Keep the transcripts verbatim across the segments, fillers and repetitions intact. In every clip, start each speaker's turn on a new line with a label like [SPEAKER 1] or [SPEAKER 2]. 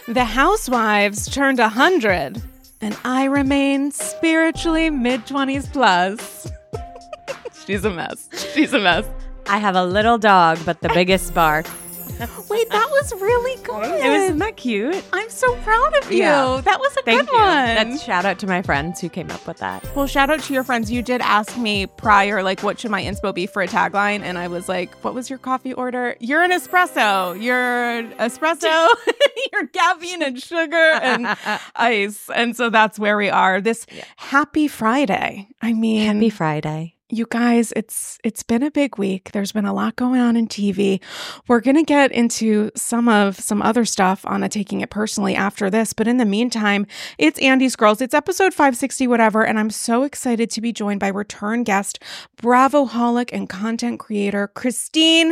[SPEAKER 1] The housewives turned one hundred, and I remain spiritually mid-twenties plus. She's a mess. She's a mess.
[SPEAKER 2] I have a little dog, but the biggest bark.
[SPEAKER 1] Wait, that was really good.
[SPEAKER 2] Isn't that cute?
[SPEAKER 1] I'm so proud of you.
[SPEAKER 2] Yeah.
[SPEAKER 1] That was a
[SPEAKER 2] Thank
[SPEAKER 1] good
[SPEAKER 2] you.
[SPEAKER 1] one.
[SPEAKER 2] That's shout out to my friends who came up with that.
[SPEAKER 1] Well, shout out to your friends. You did ask me prior, like, what should my inspo be for a tagline? And I was like, what was your coffee order? You're an espresso. You're espresso. You're caffeine and sugar and ice. And so that's where we are. This
[SPEAKER 2] Yeah.
[SPEAKER 1] happy Friday. I mean,
[SPEAKER 2] Happy Friday.
[SPEAKER 1] you guys, it's it's been a big week. There's been a lot going on in T V. We're going to get into some of some other stuff on a Taking It Personally after this. But in the meantime, it's Andy's Girls. It's episode five sixty, whatever. And I'm so excited to be joined by return guest, Bravoholic and content creator, Christine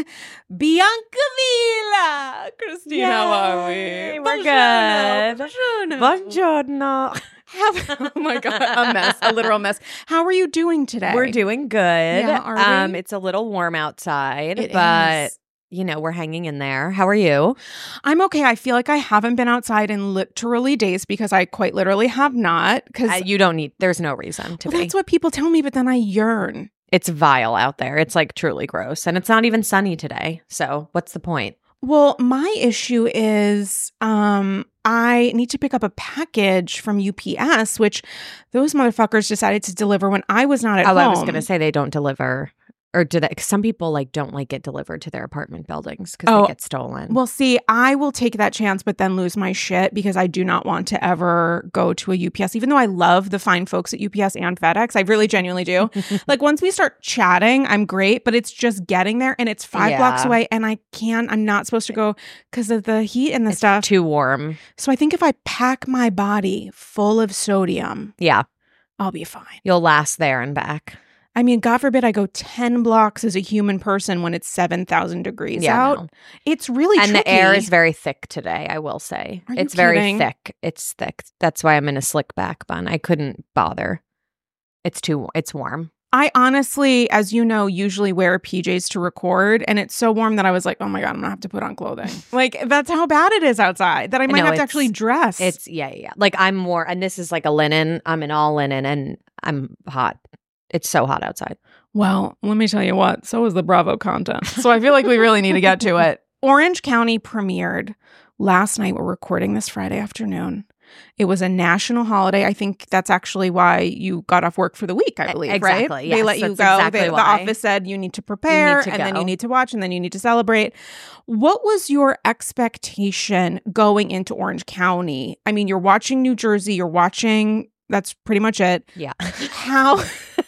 [SPEAKER 1] Biancavilla. Christine, how are we?
[SPEAKER 2] We're
[SPEAKER 1] Buongiorno.
[SPEAKER 2] good.
[SPEAKER 1] Buongiorno.
[SPEAKER 2] Buongiorno.
[SPEAKER 1] How- oh my God, a mess, a literal mess. How are you doing today?
[SPEAKER 2] We're doing good.
[SPEAKER 1] Yeah, are we?
[SPEAKER 2] Um, it's a little warm outside,
[SPEAKER 1] It
[SPEAKER 2] but
[SPEAKER 1] is.
[SPEAKER 2] you know, we're hanging in there. How are you?
[SPEAKER 1] I'm okay. I feel like I haven't been outside in literally days because I quite literally have not. Because
[SPEAKER 2] Uh, you don't need, there's no reason to
[SPEAKER 1] well,
[SPEAKER 2] be.
[SPEAKER 1] that's what people tell me, but then I yearn.
[SPEAKER 2] It's vile out there. It's like truly gross. And it's not even sunny today. So what's the point?
[SPEAKER 1] Well, my issue is um, I need to pick up a package from U P S, which those motherfuckers decided to deliver when I was not at
[SPEAKER 2] Oh,
[SPEAKER 1] home.
[SPEAKER 2] I was going to say they don't deliver. Or do they? 'Cause some people like don't like get delivered to their apartment buildings because
[SPEAKER 1] Oh,
[SPEAKER 2] they get stolen.
[SPEAKER 1] Well, see, I will take that chance, but then lose my shit because I do not want to ever go to a U P S, even though I love the fine folks at U P S and FedEx. I really genuinely do. Like once we start chatting, I'm great, but it's just getting there and it's five
[SPEAKER 2] Yeah.
[SPEAKER 1] blocks away and I can't, I'm not supposed to go because of the heat and the
[SPEAKER 2] It's
[SPEAKER 1] stuff.
[SPEAKER 2] too warm.
[SPEAKER 1] So I think if I pack my body full of sodium,
[SPEAKER 2] Yeah.
[SPEAKER 1] I'll be fine.
[SPEAKER 2] You'll last there and back.
[SPEAKER 1] I mean, God forbid I go ten blocks as a human person when it's seven thousand degrees
[SPEAKER 2] Yeah,
[SPEAKER 1] out.
[SPEAKER 2] no.
[SPEAKER 1] It's really
[SPEAKER 2] And
[SPEAKER 1] tricky.
[SPEAKER 2] the air is very thick today, I will say.
[SPEAKER 1] Are you
[SPEAKER 2] It's very
[SPEAKER 1] kidding?
[SPEAKER 2] thick. It's thick. That's why I'm in a slick back bun. I couldn't bother. It's too, it's warm.
[SPEAKER 1] I honestly, as you know, usually wear P Js to record, and it's so warm that I was like, oh my God, I'm gonna have to put on clothing. Like, that's how bad it is outside, that I might
[SPEAKER 2] know,
[SPEAKER 1] have to
[SPEAKER 2] it's-
[SPEAKER 1] actually dress.
[SPEAKER 2] It's, yeah, yeah. yeah. Like I'm more, and this is like a linen. I'm in all linen and I'm hot. It's so hot outside.
[SPEAKER 1] Well, let me tell you what, so is the Bravo content. So I feel like we really need to get to it. Orange County premiered last night. We're recording this Friday afternoon. It was a national holiday. I think that's actually why you got off work for the week, I believe,
[SPEAKER 2] Exactly,
[SPEAKER 1] right?
[SPEAKER 2] yes,
[SPEAKER 1] They let you
[SPEAKER 2] that's
[SPEAKER 1] go.
[SPEAKER 2] exactly
[SPEAKER 1] They- the
[SPEAKER 2] why.
[SPEAKER 1] office said you need to prepare,
[SPEAKER 2] to
[SPEAKER 1] and then
[SPEAKER 2] go.
[SPEAKER 1] you need to watch, and then you need to celebrate. What was your expectation going into Orange County? I mean, you're watching New Jersey, you're watching, that's pretty much it.
[SPEAKER 2] Yeah.
[SPEAKER 1] How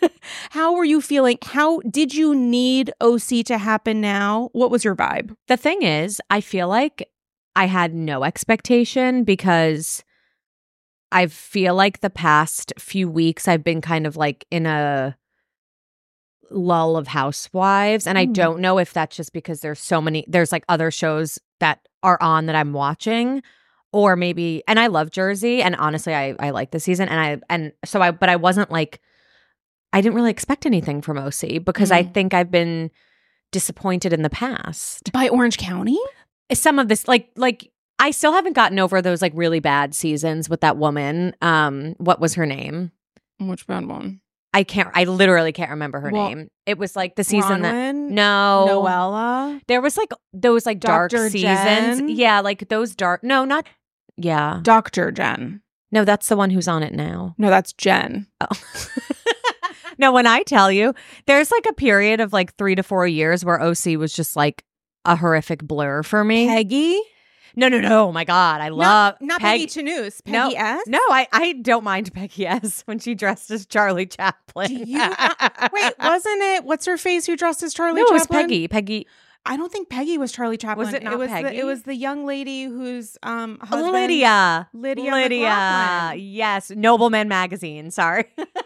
[SPEAKER 1] how were you feeling? How did you need O C to happen now? What was your vibe?
[SPEAKER 2] The thing is, I feel like I had no expectation because I feel like the past few weeks I've been kind of like in a lull of Housewives. And I
[SPEAKER 1] Mm.
[SPEAKER 2] don't know if that's just because there's so many, there's like other shows that are on that I'm watching. Or maybe, and I love Jersey, and honestly, I I like the season, and I and so I, but I wasn't like, I didn't really expect anything from O C because I
[SPEAKER 1] Mm.
[SPEAKER 2] think I've been disappointed in the past.
[SPEAKER 1] By Orange County?
[SPEAKER 2] Some of this, like like I still haven't gotten over those like really bad seasons with that woman. Um, what was her name?
[SPEAKER 1] Which bad one?
[SPEAKER 2] I can't. I literally can't remember her
[SPEAKER 1] Well,
[SPEAKER 2] name. It was like the season that
[SPEAKER 1] Bronwyn?
[SPEAKER 2] no
[SPEAKER 1] Noella?
[SPEAKER 2] There was like those like dark
[SPEAKER 1] Doctor
[SPEAKER 2] seasons.
[SPEAKER 1] Jen?
[SPEAKER 2] Yeah, like those dark. No, not yeah.
[SPEAKER 1] Doctor Jen.
[SPEAKER 2] No, that's the one who's on it now.
[SPEAKER 1] No, that's Jen.
[SPEAKER 2] Oh. No, when I tell you, there's like a period of like three to four years where O C was just like a horrific blur for me.
[SPEAKER 1] Peggy?
[SPEAKER 2] No, no, no. Oh my God. I love
[SPEAKER 1] Not, not
[SPEAKER 2] Peg-
[SPEAKER 1] Peggy Chanus.
[SPEAKER 2] No,
[SPEAKER 1] Peggy S?
[SPEAKER 2] No, I, I don't mind Peggy S when she dressed as Charlie Chaplin.
[SPEAKER 1] Do you not- Wait, wasn't it, what's her face who dressed as Charlie
[SPEAKER 2] no, it was
[SPEAKER 1] Chaplin?
[SPEAKER 2] Peggy. Peggy.
[SPEAKER 1] I don't think Peggy was Charlie Chaplin.
[SPEAKER 2] Was it not
[SPEAKER 1] was
[SPEAKER 2] Peggy?
[SPEAKER 1] The, it was the young lady whose um, husband.
[SPEAKER 2] Lydia.
[SPEAKER 1] Lydia
[SPEAKER 2] Lydia.
[SPEAKER 1] McLaughlin.
[SPEAKER 2] Yes. Nobleman Magazine. Sorry.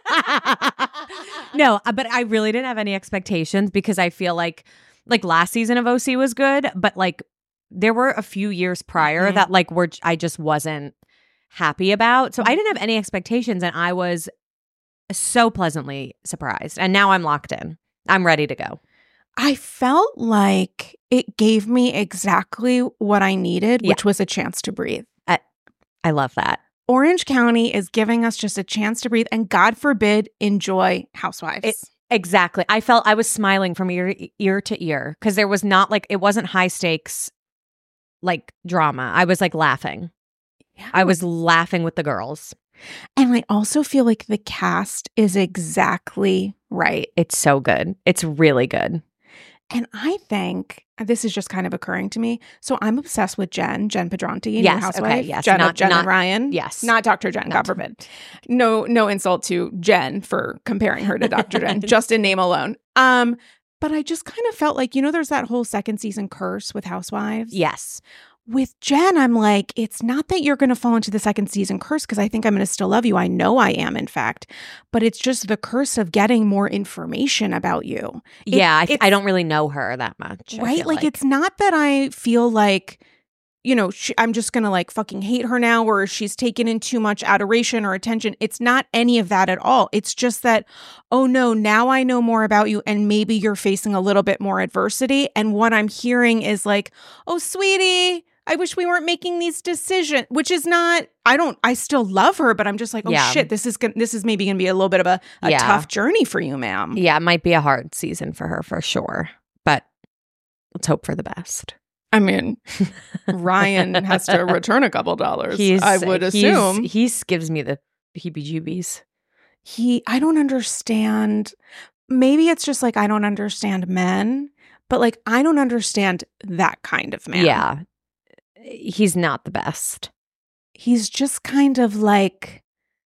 [SPEAKER 2] No, uh, but I really didn't have any expectations because I feel like like last season of O C was good, but like there were a few years prior
[SPEAKER 1] Mhm.
[SPEAKER 2] that like were I just wasn't happy about. So I didn't have any expectations and I was so pleasantly surprised. And now I'm locked in. I'm ready to go.
[SPEAKER 1] I felt like it gave me exactly what I needed,
[SPEAKER 2] Yeah.
[SPEAKER 1] which was a chance to breathe.
[SPEAKER 2] Uh, I love that.
[SPEAKER 1] Orange County is giving us just a chance to breathe and, God forbid, enjoy Housewives.
[SPEAKER 2] It, exactly. I felt I was smiling from ear, ear to ear because there was not like, it wasn't high stakes like drama. I was like laughing.
[SPEAKER 1] Yeah.
[SPEAKER 2] I was laughing with the girls.
[SPEAKER 1] And I also feel like the cast is exactly right.
[SPEAKER 2] It's so good. It's really good.
[SPEAKER 1] And I think this is just kind of occurring to me. So I'm obsessed with Jen, Jen Pedranti,
[SPEAKER 2] yes,
[SPEAKER 1] new housewife.
[SPEAKER 2] Okay, yes,
[SPEAKER 1] Jen,
[SPEAKER 2] not,
[SPEAKER 1] Jen
[SPEAKER 2] not,
[SPEAKER 1] and Ryan.
[SPEAKER 2] Yes.
[SPEAKER 1] Not Doctor Jen,
[SPEAKER 2] not
[SPEAKER 1] God forbid. No, no insult to Jen for comparing her to Doctor Jen, just in name alone. Um, but I just kind of felt like, you know, there's that whole second season curse with Housewives.
[SPEAKER 2] Yes.
[SPEAKER 1] With Jen, I'm like, it's not that you're going to fall into the second season curse because I think I'm going to still love you. I know I am, in fact. But it's just the curse of getting more information about you. It,
[SPEAKER 2] yeah, I, I don't really know her that much.
[SPEAKER 1] Right? Like,
[SPEAKER 2] like
[SPEAKER 1] it's not that I feel like, you know, she, I'm just going to like fucking hate her now or she's taken in too much adoration or attention. It's not any of that at all. It's just that, oh no, now I know more about you and maybe you're facing a little bit more adversity. And what I'm hearing is like, oh, sweetie, I wish we weren't making these decisions, which is not, I don't, I still love her, but I'm just like, oh
[SPEAKER 2] yeah.
[SPEAKER 1] shit, this is gonna, this is maybe going to be a little bit of a, a
[SPEAKER 2] yeah.
[SPEAKER 1] tough journey for you, ma'am.
[SPEAKER 2] Yeah, it might be a hard season for her for sure, but let's hope for the best.
[SPEAKER 1] I mean, Ryan has to return a couple dollars,
[SPEAKER 2] he's,
[SPEAKER 1] I would assume.
[SPEAKER 2] He gives me the heebie-jeebies.
[SPEAKER 1] He, I don't understand. Maybe it's just like, I don't understand men, but like, I don't understand that kind of man.
[SPEAKER 2] Yeah. He's not the best.
[SPEAKER 1] He's just kind of like,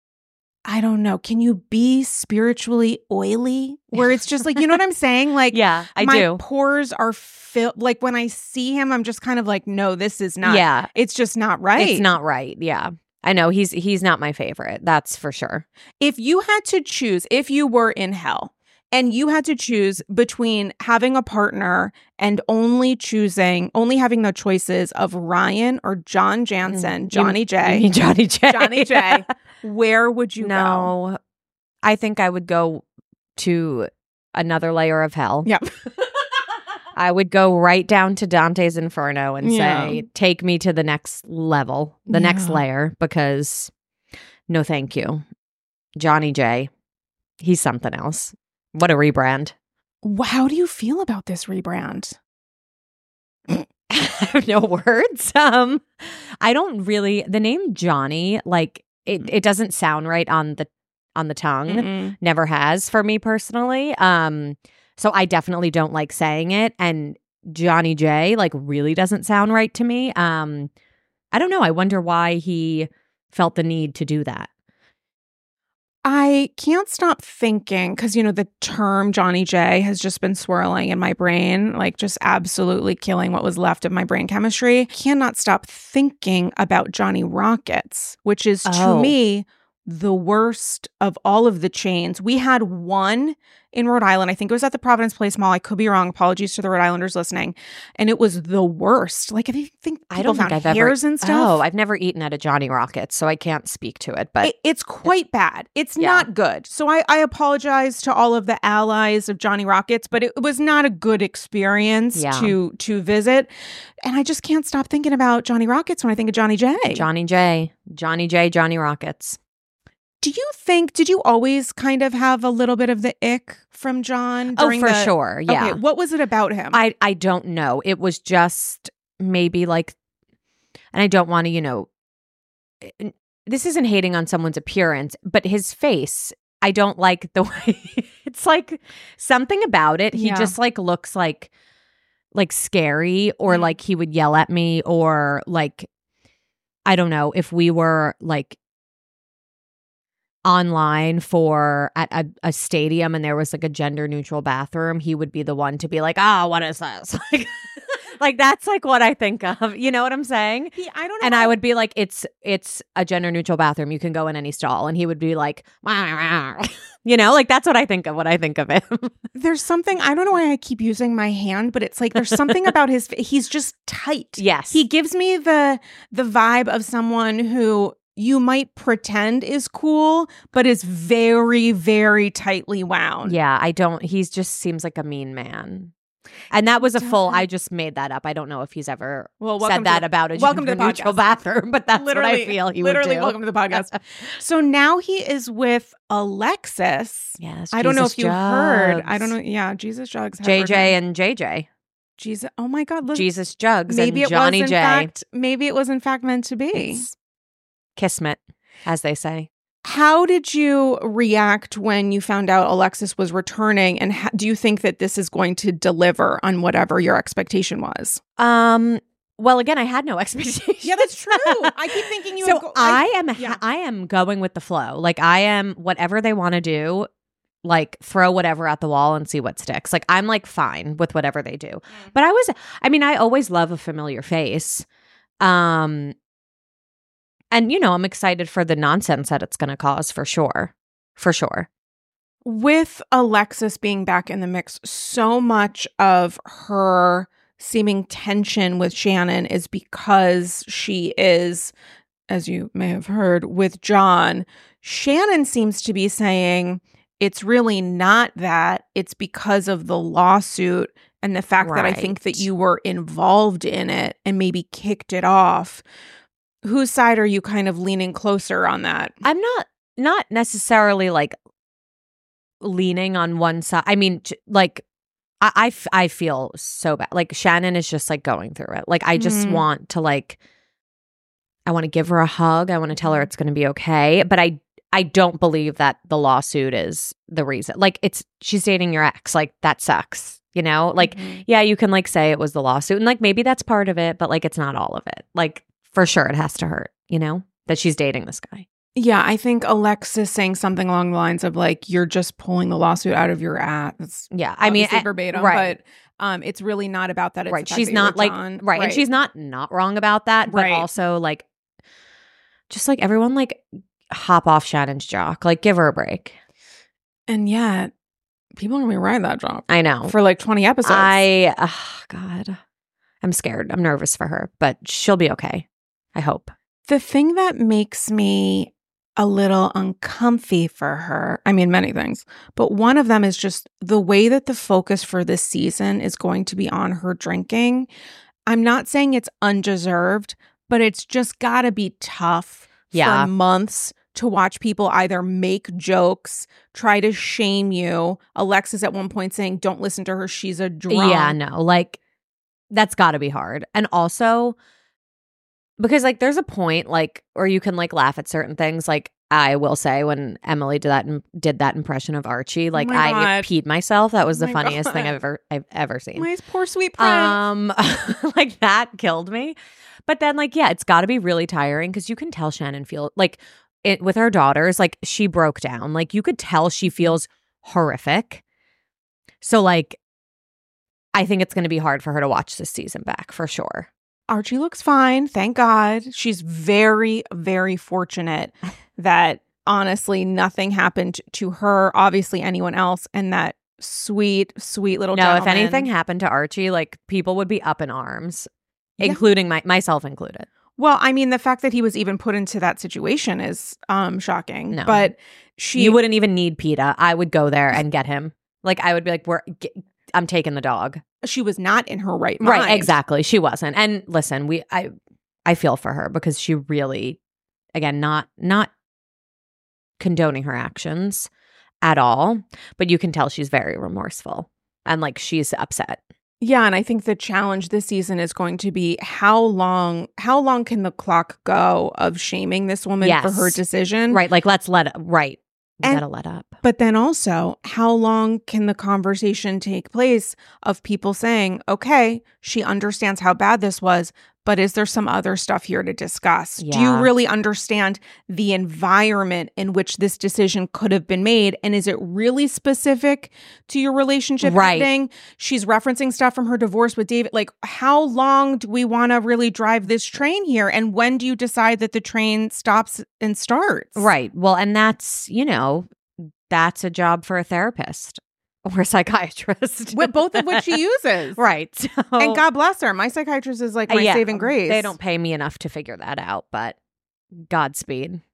[SPEAKER 1] I don't know. Can you be spiritually oily? Where it's just like, you know what I'm saying? Like,
[SPEAKER 2] yeah, I
[SPEAKER 1] my
[SPEAKER 2] do.
[SPEAKER 1] pores are filled. Like when I see him, I'm just kind of like, no, this is not.
[SPEAKER 2] Yeah,
[SPEAKER 1] it's just not right.
[SPEAKER 2] It's not right. Yeah, I know. He's he's not my favorite. That's for sure.
[SPEAKER 1] If you had to choose, if you were in hell and you had to choose between having a partner and only choosing, only having the choices of Ryan or John Jansen, Johnny
[SPEAKER 2] you,
[SPEAKER 1] J.
[SPEAKER 2] You mean Johnny J.
[SPEAKER 1] Johnny J. Where would you
[SPEAKER 2] no,
[SPEAKER 1] go?
[SPEAKER 2] No, I think I would go to another layer of hell.
[SPEAKER 1] Yep.
[SPEAKER 2] I would go right down to Dante's Inferno and
[SPEAKER 1] Yeah.
[SPEAKER 2] say, take me to the next level, the
[SPEAKER 1] Yeah.
[SPEAKER 2] next layer, because no thank you. Johnny J, he's something else. What a rebrand.
[SPEAKER 1] How do you feel about this rebrand?
[SPEAKER 2] I have no words. Um, I don't really, the name Johnny, like it, it doesn't sound right on the on the tongue.
[SPEAKER 1] Mm-mm.
[SPEAKER 2] Never has for me personally. Um, so I definitely don't like saying it. And Johnny J, like, really doesn't sound right to me. Um, I don't know. I wonder why he felt the need to do that.
[SPEAKER 1] I can't stop thinking because, you know, the term Johnny J has just been swirling in my brain, like just absolutely killing what was left of my brain chemistry. Cannot stop thinking about Johnny Rockets, which is
[SPEAKER 2] Oh.
[SPEAKER 1] to me the worst of all of the chains. We had one in Rhode Island. I think it was at the Providence Place Mall. I could be wrong. Apologies to the Rhode Islanders listening. And it was the worst. Like, I think people
[SPEAKER 2] I don't
[SPEAKER 1] found
[SPEAKER 2] think I've
[SPEAKER 1] hairs
[SPEAKER 2] ever.
[SPEAKER 1] and stuff.
[SPEAKER 2] Oh, I've never eaten at a Johnny Rockets, so I can't speak to it. But
[SPEAKER 1] It, it's quite bad. It's
[SPEAKER 2] Yeah.
[SPEAKER 1] not good. So I, I apologize to all of the allies of Johnny Rockets, but it was not a good experience
[SPEAKER 2] Yeah.
[SPEAKER 1] to to visit. And I just can't stop thinking about Johnny Rockets when I think of Johnny J.
[SPEAKER 2] Johnny J, Johnny J, Johnny Rockets.
[SPEAKER 1] Do you think, did you always kind of have a little bit of the ick from John?
[SPEAKER 2] Oh,
[SPEAKER 1] during
[SPEAKER 2] for
[SPEAKER 1] the-
[SPEAKER 2] sure. Yeah.
[SPEAKER 1] Okay, what was it about him?
[SPEAKER 2] I, I don't know. It was just maybe like, and I don't want to, you know, n- this isn't hating on someone's appearance, but his face, I don't like the way, it's like something about it. He
[SPEAKER 1] Yeah.
[SPEAKER 2] just like looks like, like scary, or
[SPEAKER 1] Mm.
[SPEAKER 2] like he would yell at me, or like, I don't know, if we were like online for at a, a stadium and there was like a gender neutral bathroom, he would be the one to be like, ah, oh, what is this? Like, like that's like what I think of. You know what I'm saying?
[SPEAKER 1] He- I don't know.
[SPEAKER 2] And I would be like, it's it's a gender neutral bathroom. You can go in any stall. And he would be like, you know, like that's what I think of when I think of him.
[SPEAKER 1] There's something, I don't know why I keep using my hand, but it's like there's something about his, he's just tight.
[SPEAKER 2] Yes.
[SPEAKER 1] He gives me the the vibe of someone who you might pretend is cool, but is very, very tightly wound.
[SPEAKER 2] Yeah, I don't, he's just seems like a mean man. And that was a full, I just made that up. I don't know if he's ever
[SPEAKER 1] well,
[SPEAKER 2] said that
[SPEAKER 1] the,
[SPEAKER 2] about a
[SPEAKER 1] welcome to the
[SPEAKER 2] neutral
[SPEAKER 1] podcast.
[SPEAKER 2] bathroom, but that's
[SPEAKER 1] literally,
[SPEAKER 2] what I feel he
[SPEAKER 1] literally
[SPEAKER 2] would do.
[SPEAKER 1] Welcome to the podcast. So now he is with Alexis.
[SPEAKER 2] Yes,
[SPEAKER 1] I don't know if you
[SPEAKER 2] Jugs.
[SPEAKER 1] heard. I don't know. Yeah, Jesus Jugs.
[SPEAKER 2] J J and J J.
[SPEAKER 1] Jesus. Oh my God. Look,
[SPEAKER 2] Jesus Jugs
[SPEAKER 1] maybe
[SPEAKER 2] and
[SPEAKER 1] it
[SPEAKER 2] Johnny
[SPEAKER 1] was in
[SPEAKER 2] J.
[SPEAKER 1] fact, maybe it was in fact meant to be.
[SPEAKER 2] It's kismet, as they say.
[SPEAKER 1] How did you react when you found out Alexis was returning? And ha- do you think that this is going to deliver on whatever your expectation was?
[SPEAKER 2] Um. Well, again, I had no expectation.
[SPEAKER 1] Yeah, that's true. I keep thinking you.
[SPEAKER 2] So
[SPEAKER 1] go-
[SPEAKER 2] I, I am.
[SPEAKER 1] yeah.
[SPEAKER 2] I am going with the flow. Like I am. Whatever they want to do, like throw whatever at the wall and see what sticks. Like I'm like fine with whatever they do. Mm. But I was. I mean, I always love a familiar face. Um. And, you know, I'm excited for the nonsense that it's going to cause for sure. For sure.
[SPEAKER 1] With Alexis being back in the mix, so much of her seeming tension with Shannon is because she is, as you may have heard, with John. Shannon seems to be saying it's really not that. It's because of the lawsuit and the fact right. that I think that you were involved in it and maybe kicked it off. Whose side are you kind of leaning closer on that?
[SPEAKER 2] I'm not not necessarily like leaning on one side. I mean, like I, I, f- I feel so bad. Like Shannon is just like going through it. Like I just mm. want to like, I want to give her a hug. I want to tell her it's going to be okay. But I I don't believe that the lawsuit is the reason. Like it's she's dating your ex. Like that sucks. You know, like mm-hmm. yeah, you can like say it was the lawsuit and like maybe that's part of it, but like it's not all of it. Like. For sure, it has to hurt, you know, that she's dating this guy.
[SPEAKER 1] Yeah, I think Alexis saying something along the lines of like, you're just pulling the lawsuit out of your ass.
[SPEAKER 2] Yeah, I mean, I,
[SPEAKER 1] verbatim,
[SPEAKER 2] right.
[SPEAKER 1] but um, it's really not about that. It's
[SPEAKER 2] right. She's not like, right. right. And she's not not wrong about that, but right. also like, just like everyone like hop off Shannon's jock, like give her a break.
[SPEAKER 1] And yet, people are going to be riding that jock.
[SPEAKER 2] I know.
[SPEAKER 1] For like twenty episodes.
[SPEAKER 2] I, oh God, I'm scared. I'm nervous for her, but she'll be okay. I hope.
[SPEAKER 1] The thing that makes me a little uncomfy for her, I mean, many things, but one of them is just the way that the focus for this season is going to be on her drinking. I'm not saying it's undeserved, but it's just got to be tough
[SPEAKER 2] yeah.
[SPEAKER 1] for months to watch people either make jokes, try to shame you. Alexis at one point saying, don't listen to her, she's a drunk.
[SPEAKER 2] Yeah, no, like that's got to be hard. And also, because like there's a point like where you can like laugh at certain things. Like I will say when Emily did that did that impression of Archie, like
[SPEAKER 1] oh
[SPEAKER 2] I
[SPEAKER 1] God.
[SPEAKER 2] peed myself. That was the
[SPEAKER 1] oh
[SPEAKER 2] funniest
[SPEAKER 1] God.
[SPEAKER 2] thing I've ever I've ever seen.
[SPEAKER 1] My poor sweet prince.
[SPEAKER 2] Um, like that killed me. But then like yeah, it's got to be really tiring because you can tell Shannon feel like it with her daughters. Like she broke down. Like you could tell she feels horrific. So like, I think it's going to be hard for her to watch this season back for sure.
[SPEAKER 1] Archie looks fine. Thank God. She's very, very fortunate that honestly nothing happened to her, obviously anyone else, and that sweet, sweet little
[SPEAKER 2] no,
[SPEAKER 1] gentleman.
[SPEAKER 2] If anything happened to Archie, like people would be up in arms,
[SPEAKER 1] yeah.
[SPEAKER 2] including my, myself included.
[SPEAKER 1] Well, I mean, the fact that he was even put into that situation is um, shocking.
[SPEAKER 2] No.
[SPEAKER 1] But she...
[SPEAKER 2] You wouldn't even need PETA. I would go there and get him. Like I would be like, "We're, get, I'm taking the dog."
[SPEAKER 1] She was not in her right mind.
[SPEAKER 2] Right, exactly. She wasn't. And listen, we I I feel for her because she really, again, not not condoning her actions at all, but you can tell she's very remorseful and like she's upset.
[SPEAKER 1] Yeah, and I think the challenge this season is going to be how long how long can the clock go of shaming this woman
[SPEAKER 2] yes.
[SPEAKER 1] for her decision?
[SPEAKER 2] Right, like let's let it, right. We
[SPEAKER 1] and,
[SPEAKER 2] gotta let up.
[SPEAKER 1] But then also, how long can the conversation take place of people saying, okay, she understands how bad this was, but is there some other stuff here to discuss?
[SPEAKER 2] Yeah.
[SPEAKER 1] Do you really understand the environment in which this decision could have been made? And is it really specific to your relationship
[SPEAKER 2] right.
[SPEAKER 1] ending? She's referencing stuff from her divorce with David. Like, how long do we want to really drive this train here? And when do you decide that the train stops and starts?
[SPEAKER 2] Right. Well, and that's, you know, that's a job for a therapist. Or a psychiatrist.
[SPEAKER 1] With both of which she uses.
[SPEAKER 2] Right. So,
[SPEAKER 1] and God bless her. My psychiatrist is like my
[SPEAKER 2] uh, yeah,
[SPEAKER 1] saving grace.
[SPEAKER 2] They don't pay me enough to figure that out, but Godspeed.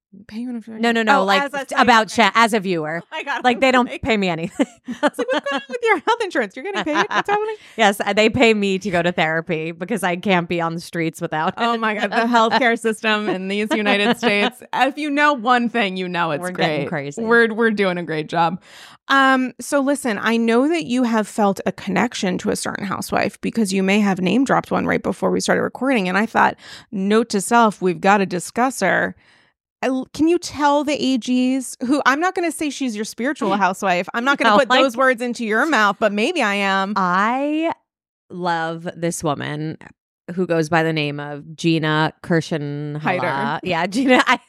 [SPEAKER 1] Pay you in a
[SPEAKER 2] No, no, no.
[SPEAKER 1] Oh,
[SPEAKER 2] like
[SPEAKER 1] as a-
[SPEAKER 2] about Sha- as a viewer.
[SPEAKER 1] Oh my God,
[SPEAKER 2] Like they don't
[SPEAKER 1] like,
[SPEAKER 2] pay me anything.
[SPEAKER 1] it's like, what's going on with your health insurance? You're getting paid? What's happening?
[SPEAKER 2] Yes, they pay me to go to therapy because I can't be on the streets without.
[SPEAKER 1] Oh my God, the healthcare system in these United States. If you know one thing, you know it's
[SPEAKER 2] We're
[SPEAKER 1] great.
[SPEAKER 2] getting crazy.
[SPEAKER 1] We're we're doing a great job. Um, so listen, I know that you have felt a connection to a certain housewife because you may have name dropped one right before we started recording, and I thought, note to self, we've got to discuss her. I- Can you tell the A Gs who I'm not going to say she's your spiritual housewife. I'm not going to
[SPEAKER 2] No,
[SPEAKER 1] put
[SPEAKER 2] like-
[SPEAKER 1] those words into your mouth, but maybe I am.
[SPEAKER 2] I love this woman who goes by the name of Gina Kirshenhala.
[SPEAKER 1] Hyder.
[SPEAKER 2] Yeah, Gina. I,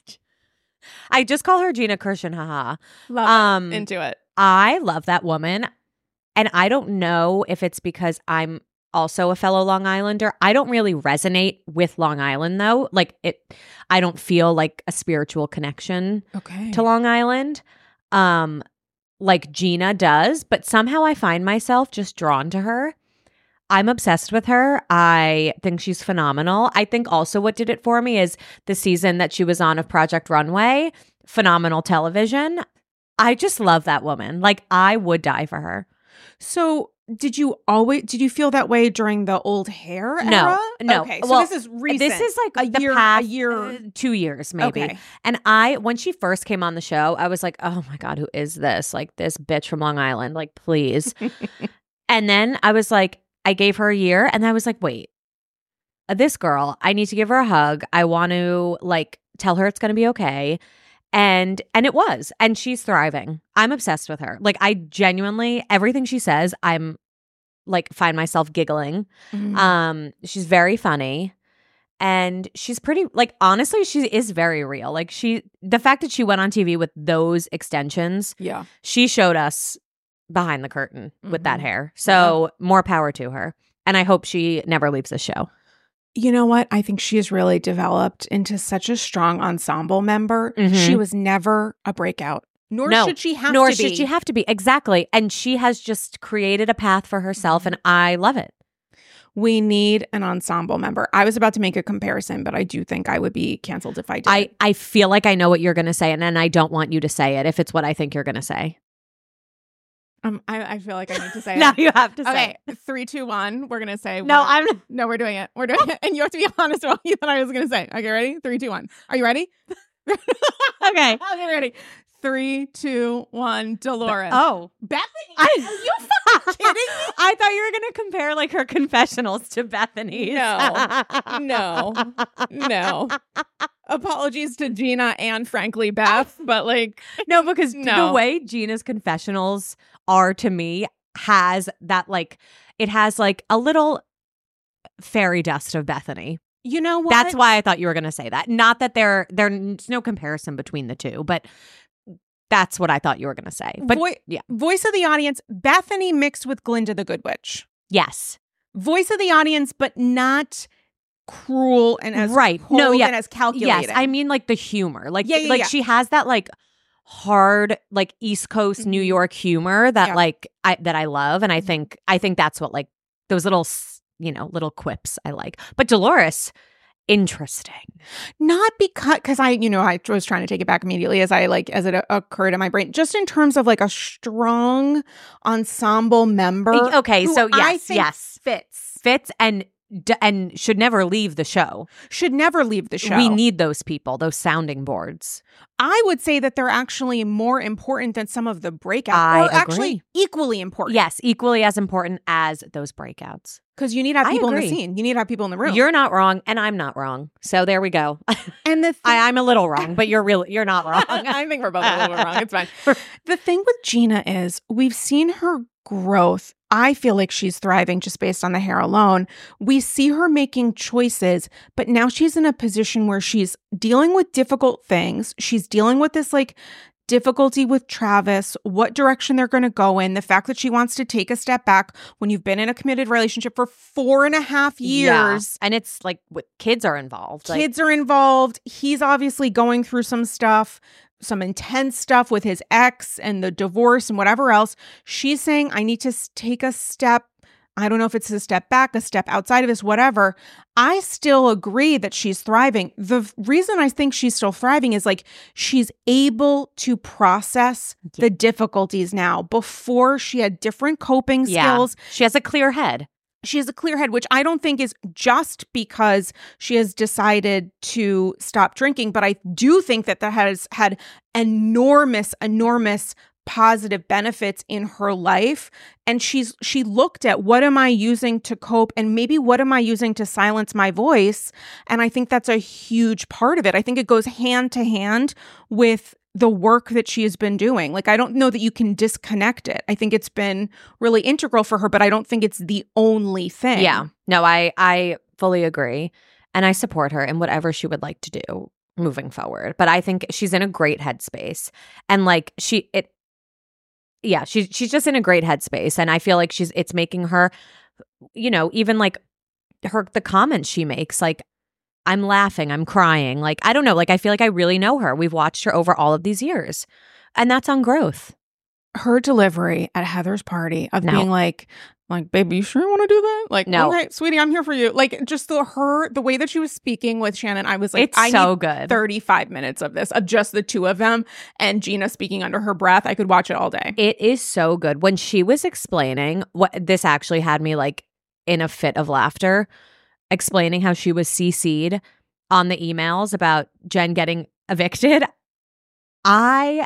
[SPEAKER 2] I just call her Gina Kirshenhala.
[SPEAKER 1] Love
[SPEAKER 2] Um,
[SPEAKER 1] it. Into it.
[SPEAKER 2] I love that woman. And I don't know if it's because I'm also a fellow Long Islander. I don't really resonate with Long Island though. Like it I don't feel like a spiritual connection
[SPEAKER 1] Okay.
[SPEAKER 2] to Long Island. Um like Gina does, but somehow I find myself just drawn to her. I'm obsessed with her. I think she's phenomenal. I think also what did it for me is the season that she was on of Project Runway. Phenomenal television. I just love that woman. Like I would die for her.
[SPEAKER 1] So did you always did you feel that way during the old hair
[SPEAKER 2] No,
[SPEAKER 1] era?
[SPEAKER 2] no.
[SPEAKER 1] Okay, so
[SPEAKER 2] Well,
[SPEAKER 1] this is recent.
[SPEAKER 2] This is like
[SPEAKER 1] a
[SPEAKER 2] the
[SPEAKER 1] year,
[SPEAKER 2] past
[SPEAKER 1] a year,
[SPEAKER 2] uh, two years maybe.
[SPEAKER 1] Okay.
[SPEAKER 2] And I, when she first came on the show, I was like, oh my God, who is this? Like this bitch from Long Island, like please. And then I was like, I gave her a year and I was like, wait, uh, this girl, I need to give her a hug. I want to like tell her it's going to be okay. And and it was. And she's thriving. I'm obsessed with her. Like I genuinely, everything she says, I'm like find myself giggling.
[SPEAKER 1] Mhm.
[SPEAKER 2] Um, she's very funny. And she's pretty, like, honestly, she is very real. Like, she, the fact that she went on T V with those extensions,
[SPEAKER 1] yeah.
[SPEAKER 2] she showed us behind the curtain with that
[SPEAKER 1] Mhm.
[SPEAKER 2] hair. So, more power to her. And I hope she never leaves the show.
[SPEAKER 1] You know what? I think she has really developed into such a strong ensemble member.
[SPEAKER 2] Mhm.
[SPEAKER 1] She was never a breakout. Nor
[SPEAKER 2] No,
[SPEAKER 1] should she have
[SPEAKER 2] Nor
[SPEAKER 1] to be.
[SPEAKER 2] should she have to be. Exactly. And she has just created a path for herself, and I love it.
[SPEAKER 1] We need an ensemble member. I was about to make a comparison, but I do think I would be canceled if I did.
[SPEAKER 2] I, I feel like I know what you're going to say, and, and I don't want you to say it if it's what I think you're going to say.
[SPEAKER 1] um, I, I feel like I need to say
[SPEAKER 2] Now
[SPEAKER 1] it.
[SPEAKER 2] you have to say
[SPEAKER 1] Okay,
[SPEAKER 2] it.
[SPEAKER 1] three, two, one. We're gonna say
[SPEAKER 2] No,
[SPEAKER 1] one.
[SPEAKER 2] I'm
[SPEAKER 1] No, we're doing it. We're doing it, and you have to be honest about what you thought I was gonna say. Okay, ready? Three, two, one. Are you ready?
[SPEAKER 2] okay.
[SPEAKER 1] Okay, ready. Three, two, one. Dolores.
[SPEAKER 2] Oh.
[SPEAKER 1] Bethany.
[SPEAKER 2] I,
[SPEAKER 1] Are you fucking kidding me?
[SPEAKER 2] I thought you were going to compare like her confessionals to Bethany's.
[SPEAKER 1] No. No. No. Apologies to Gina and frankly Beth, but like
[SPEAKER 2] No, because
[SPEAKER 1] No.
[SPEAKER 2] the way Gina's confessionals are to me has that like, it has like a little fairy dust of Bethany.
[SPEAKER 1] you know what?
[SPEAKER 2] That's why I thought you were going to say that. Not that there, there's no comparison between the two, but that's what I thought you were going to say. But
[SPEAKER 1] Voi-
[SPEAKER 2] yeah.
[SPEAKER 1] Voice of the audience, Bethany mixed with Glinda the Good Witch.
[SPEAKER 2] Yes.
[SPEAKER 1] Voice of the audience, but not cruel and as
[SPEAKER 2] Right.
[SPEAKER 1] cold
[SPEAKER 2] No, yeah.
[SPEAKER 1] and as calculated.
[SPEAKER 2] Yes. I mean like the humor. Like,
[SPEAKER 1] Yeah, yeah,
[SPEAKER 2] like
[SPEAKER 1] yeah.
[SPEAKER 2] she has that like hard, like East Coast New
[SPEAKER 1] Mhm.
[SPEAKER 2] York humor that
[SPEAKER 1] Yeah.
[SPEAKER 2] like I that I love. And I
[SPEAKER 1] Mhm.
[SPEAKER 2] think I think that's what like those little s- you know, little quips I like. But Dolores, interesting.
[SPEAKER 1] Not because, because I, you know, I was trying to take it back immediately as I like, as it uh, occurred in my brain, just in terms of like a strong ensemble member.
[SPEAKER 2] Okay,
[SPEAKER 1] who
[SPEAKER 2] so
[SPEAKER 1] I
[SPEAKER 2] yes,
[SPEAKER 1] think
[SPEAKER 2] yes.
[SPEAKER 1] fits,
[SPEAKER 2] Fits and d- and should never leave the show.
[SPEAKER 1] should never leave the show.
[SPEAKER 2] We need those people, those sounding boards.
[SPEAKER 1] I would say that they're actually more important than some of the breakouts.
[SPEAKER 2] I
[SPEAKER 1] or actually
[SPEAKER 2] agree.
[SPEAKER 1] equally important.
[SPEAKER 2] Yes, equally as important as those breakouts.
[SPEAKER 1] Because you need to have
[SPEAKER 2] I
[SPEAKER 1] people in the
[SPEAKER 2] agree.
[SPEAKER 1] scene. You need to have people in the room.
[SPEAKER 2] You're not wrong, and I'm not wrong. So there we go.
[SPEAKER 1] and the thing,
[SPEAKER 2] I, I'm a little wrong, but you're really you're not wrong.
[SPEAKER 1] I think we're both a little bit wrong. It's fine. The thing with Gina is we've seen her growth. I feel like she's thriving just based on the hair alone. We see her making choices, but now she's in a position where she's dealing with difficult things. She's dealing with this like difficulty with Travis, what direction they're going to go in, the fact that she wants to take a step back when you've been in a committed relationship for four and a half years.
[SPEAKER 2] Yeah. And it's like what kids are involved. Like,
[SPEAKER 1] Kids are involved. He's obviously going through some stuff, some intense stuff with his ex and the divorce and whatever else. She's saying, I need to s- take a step. I don't know if it's a step back, a step outside of this, whatever. I still agree that she's thriving. The f- reason I think she's still thriving is like she's able to process the difficulties now. Before, she had different coping
[SPEAKER 2] Yeah.
[SPEAKER 1] skills.
[SPEAKER 2] She has a clear head.
[SPEAKER 1] She has a clear head, which I don't think is just because she has decided to stop drinking, but I do think that that has had enormous, enormous positive benefits in her life. And she's she looked at, what am I using to cope, and maybe what am I using to silence my voice? And I think that's a huge part of it. I think it goes hand to hand with the work that she has been doing. Like, I don't know that you can disconnect it. I think it's been really integral for her, but I don't think it's the only thing.
[SPEAKER 2] Yeah. No, I I fully agree. And I support her in whatever she would like to do moving forward. But I think she's in a great headspace. And like she it yeah, she's she's just in a great headspace. And I feel like she's it's making her, you know, even like her the comments she makes, like, I'm laughing, I'm crying. Like, I don't know. Like, I feel like I really know her. We've watched her over all of these years. And that's on growth.
[SPEAKER 1] Her delivery at Heather's party of
[SPEAKER 2] No.
[SPEAKER 1] being like, like, baby, you sure you want to do that? Like,
[SPEAKER 2] No.
[SPEAKER 1] okay, sweetie, I'm here for you. Like, just the her, the way that she was speaking with Shannon, I was like,
[SPEAKER 2] It's
[SPEAKER 1] I
[SPEAKER 2] so
[SPEAKER 1] need
[SPEAKER 2] good.
[SPEAKER 1] thirty-five minutes of this, of just the two of them and Gina speaking under her breath. I could watch it all day.
[SPEAKER 2] It is so good. When she was explaining what this actually had me like in a fit of laughter, explaining how she was C C'd on the emails about Jen getting evicted. I,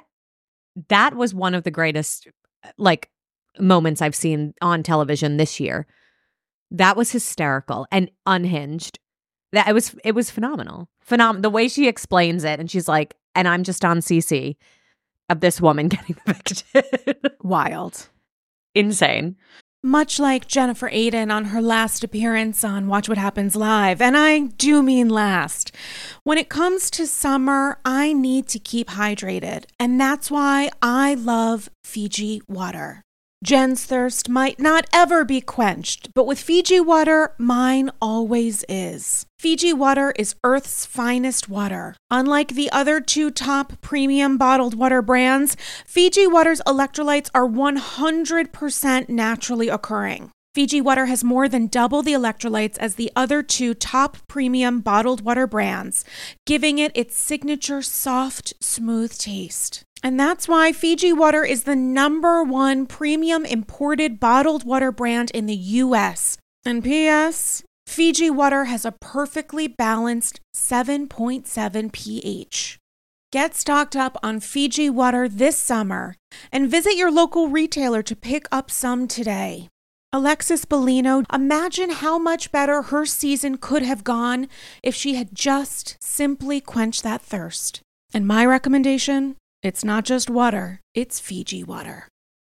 [SPEAKER 2] that was one of the greatest like moments I've seen on television this year. That was hysterical and unhinged. That it was, it was phenomenal. Phenom- the way she explains it, and she's like, and I'm just on C C of this woman getting evicted.
[SPEAKER 1] Wild.
[SPEAKER 2] Insane.
[SPEAKER 1] Much like Jennifer Aiden on her last appearance on Watch What Happens Live, and I do mean last. When it comes to summer, I need to keep hydrated, and that's why I love Fiji water. Jen's thirst might not ever be quenched, but with Fiji water, mine always is. Fiji water is Earth's finest water. Unlike the other two top premium bottled water brands, Fiji water's electrolytes are one hundred percent naturally occurring. Fiji water has more than double the electrolytes as the other two top premium bottled water brands, giving it its signature soft, smooth taste. And that's why Fiji water is the number one premium imported bottled water brand in the U S. And P S, Fiji water has a perfectly balanced seven point seven pH. Get stocked up on Fiji water this summer and visit your local retailer to pick up some today. Alexis Bellino, imagine how much better her season could have gone if she had just simply quenched that thirst. And my recommendation? It's not just water, it's Fiji water.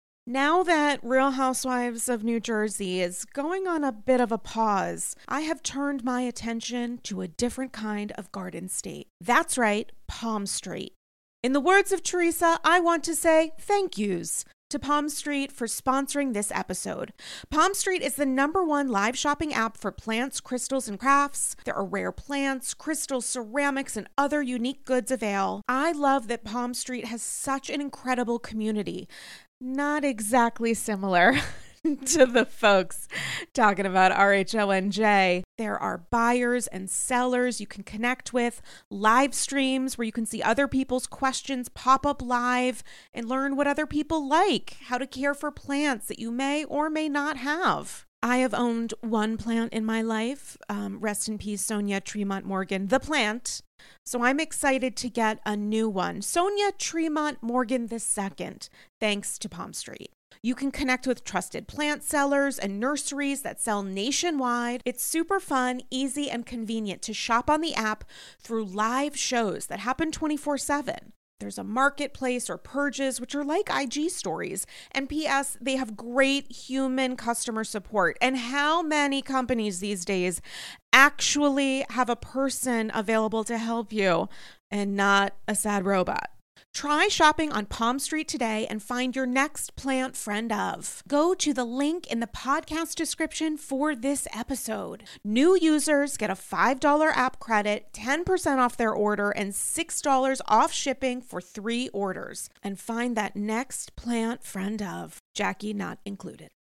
[SPEAKER 1] Now that Real Housewives of New Jersey is going on a bit of a pause, I have turned my attention to a different kind of garden state. That's right, Palm Street. In the words of Teresa, I want to say thank yous to Palm Street for sponsoring this episode. Palm Street is the number one live shopping app for plants, crystals, and crafts. There are rare plants, crystals, ceramics, and other unique goods available. I love that Palm Street has such an incredible community. Not exactly similar to the folks talking about R H O N J. There are buyers and sellers you can connect with, live streams where you can see other people's questions pop up live and learn what other people like, how to care for plants that you may or may not have. I have owned one plant in my life. Um, rest in peace, Sonia Tremont Morgan, the plant. So I'm excited to get a new one. Sonia Tremont Morgan the second, thanks to Palm Street. You can connect with trusted plant sellers and nurseries that sell nationwide. It's super fun, easy, and convenient to shop on the app through live shows that happen twenty-four seven. There's a marketplace or purges, which are like I G stories. And P S, they have great human customer support. And how many companies these days actually have a person available to help you and not a sad robot? Try shopping on Palm Street today and find your next plant friend of. Go to the link in the podcast description for this episode. New users get a five dollars app credit, ten percent off their order, and six dollars off shipping for three orders. And find that next plant friend of. Jackie not included.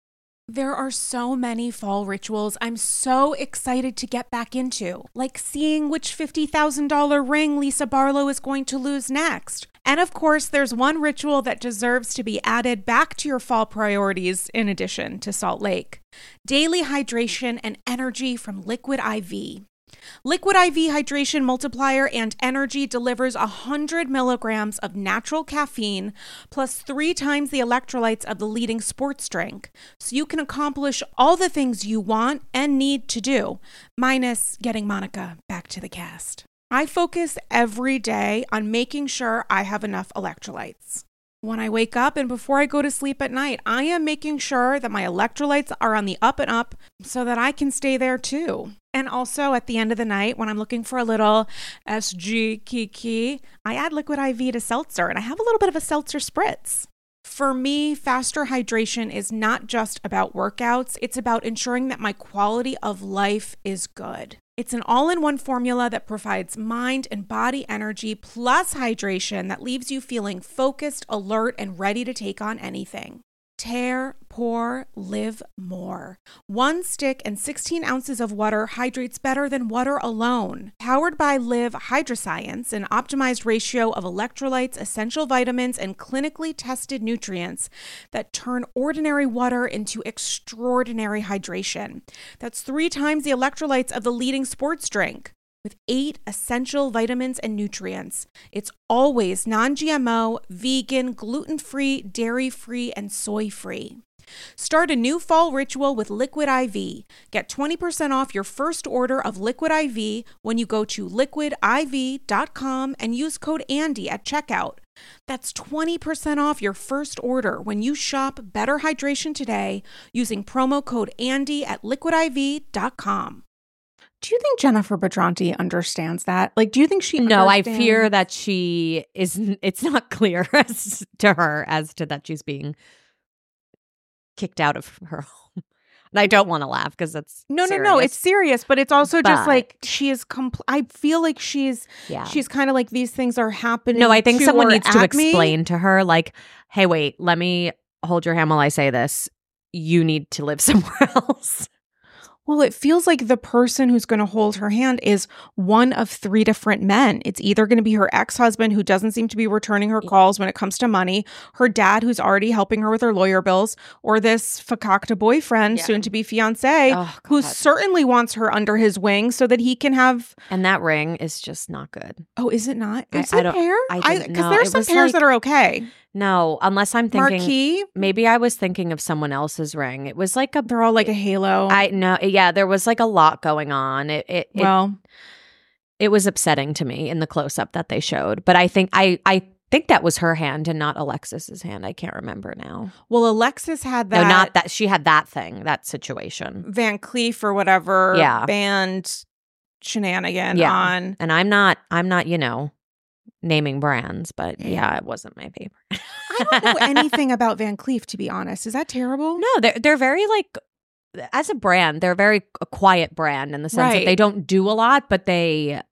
[SPEAKER 1] There are so many fall rituals I'm so excited to get back into, like seeing which fifty thousand dollars ring Lisa Barlow is going to lose next. And of course, there's one ritual that deserves to be added back to your fall priorities in addition to Salt Lake: daily hydration and energy from Liquid I V. Liquid I V Hydration Multiplier and Energy delivers one hundred milligrams of natural caffeine plus three times the electrolytes of the leading sports drink, so you can accomplish all the things you want and need to do, minus getting Monica back to the cast. I focus every day on making sure I have enough electrolytes. When I wake up and before I go to sleep at night, I am making sure that my electrolytes are on the up and up so that I can stay there too. And also at the end of the night, when I'm looking for a little S G kiki, I add Liquid I V to seltzer and I have a little bit of a seltzer spritz. For me, faster hydration is not just about workouts. It's about ensuring that my quality of life is good. It's an all-in-one formula that provides mind and body energy plus hydration that leaves you feeling focused, alert, and ready to take on anything. Tear, pour, live more. One stick and sixteen ounces of water hydrates better than water alone. Powered by Live Hydroscience, an optimized ratio of electrolytes, essential vitamins, and clinically tested nutrients that turn ordinary water into extraordinary hydration. That's three times the electrolytes of the leading sports drink, with eight essential vitamins and nutrients. It's always non-G M O, vegan, gluten-free, dairy-free, and soy-free. Start a new fall ritual with Liquid I V. Get twenty percent off your first order of Liquid I V when you go to liquid I V dot com and use code Andy at checkout. That's twenty percent off your first order when you shop Better Hydration today using promo code Andy at liquid I V dot com. Do you think Jennifer Badranti understands that? Like, do you think she
[SPEAKER 2] No, I
[SPEAKER 1] understands?
[SPEAKER 2] fear that she is, it's not clear as to her as to that she's being kicked out of her home. And I don't want to laugh because that's
[SPEAKER 1] No,
[SPEAKER 2] serious.
[SPEAKER 1] no, no. It's serious, but it's also just
[SPEAKER 2] But-
[SPEAKER 1] like she is. Compl- I feel like she's.
[SPEAKER 2] Yeah.
[SPEAKER 1] She's kind of like these things are happening.
[SPEAKER 2] No, I think
[SPEAKER 1] to
[SPEAKER 2] someone
[SPEAKER 1] or
[SPEAKER 2] needs to
[SPEAKER 1] at me.
[SPEAKER 2] explain to her, like, hey, wait, let me hold your hand while I say this. You need to live somewhere else.
[SPEAKER 1] Well, it feels like the person who's going to hold her hand is one of three different men. It's either going to be her ex-husband, who doesn't seem to be returning her calls when it comes to money, her dad, who's already helping her with her lawyer bills, or this fakakta boyfriend,
[SPEAKER 2] Yeah.
[SPEAKER 1] soon-to-be fiancé,
[SPEAKER 2] Oh,
[SPEAKER 1] who
[SPEAKER 2] God.
[SPEAKER 1] certainly wants her under his wing so that he can have.
[SPEAKER 2] And that ring is just not good.
[SPEAKER 1] Oh, is it not?
[SPEAKER 2] I-
[SPEAKER 1] Is
[SPEAKER 2] I
[SPEAKER 1] it
[SPEAKER 2] don't-
[SPEAKER 1] hair?
[SPEAKER 2] I didn't
[SPEAKER 1] Because
[SPEAKER 2] know.
[SPEAKER 1] there's
[SPEAKER 2] It
[SPEAKER 1] some
[SPEAKER 2] was
[SPEAKER 1] pairs
[SPEAKER 2] like-
[SPEAKER 1] that are okay.
[SPEAKER 2] No, unless I'm thinking,
[SPEAKER 1] Marquee,
[SPEAKER 2] maybe I was thinking of someone else's ring. It was like a,
[SPEAKER 1] they're all like a halo.
[SPEAKER 2] I know, yeah, there was like a lot going on. It, it, it
[SPEAKER 1] well,
[SPEAKER 2] it was upsetting to me in the close up that they showed. But I think I I think that was her hand and not Alexis's hand. I can't remember now.
[SPEAKER 1] well, Alexis had that.
[SPEAKER 2] No, not that. She had that thing, that situation.
[SPEAKER 1] Van Cleef or whatever
[SPEAKER 2] Yeah.
[SPEAKER 1] band shenanigan
[SPEAKER 2] Yeah.
[SPEAKER 1] on.
[SPEAKER 2] And I'm not. I'm not. You know, naming brands, but yeah, it wasn't my favorite.
[SPEAKER 1] I don't know anything about Van Cleef, to be honest. Is that terrible?
[SPEAKER 2] No, they're they're very like, as a brand, they're very a quiet brand in the sense
[SPEAKER 1] Right.
[SPEAKER 2] that they don't do a lot, but they,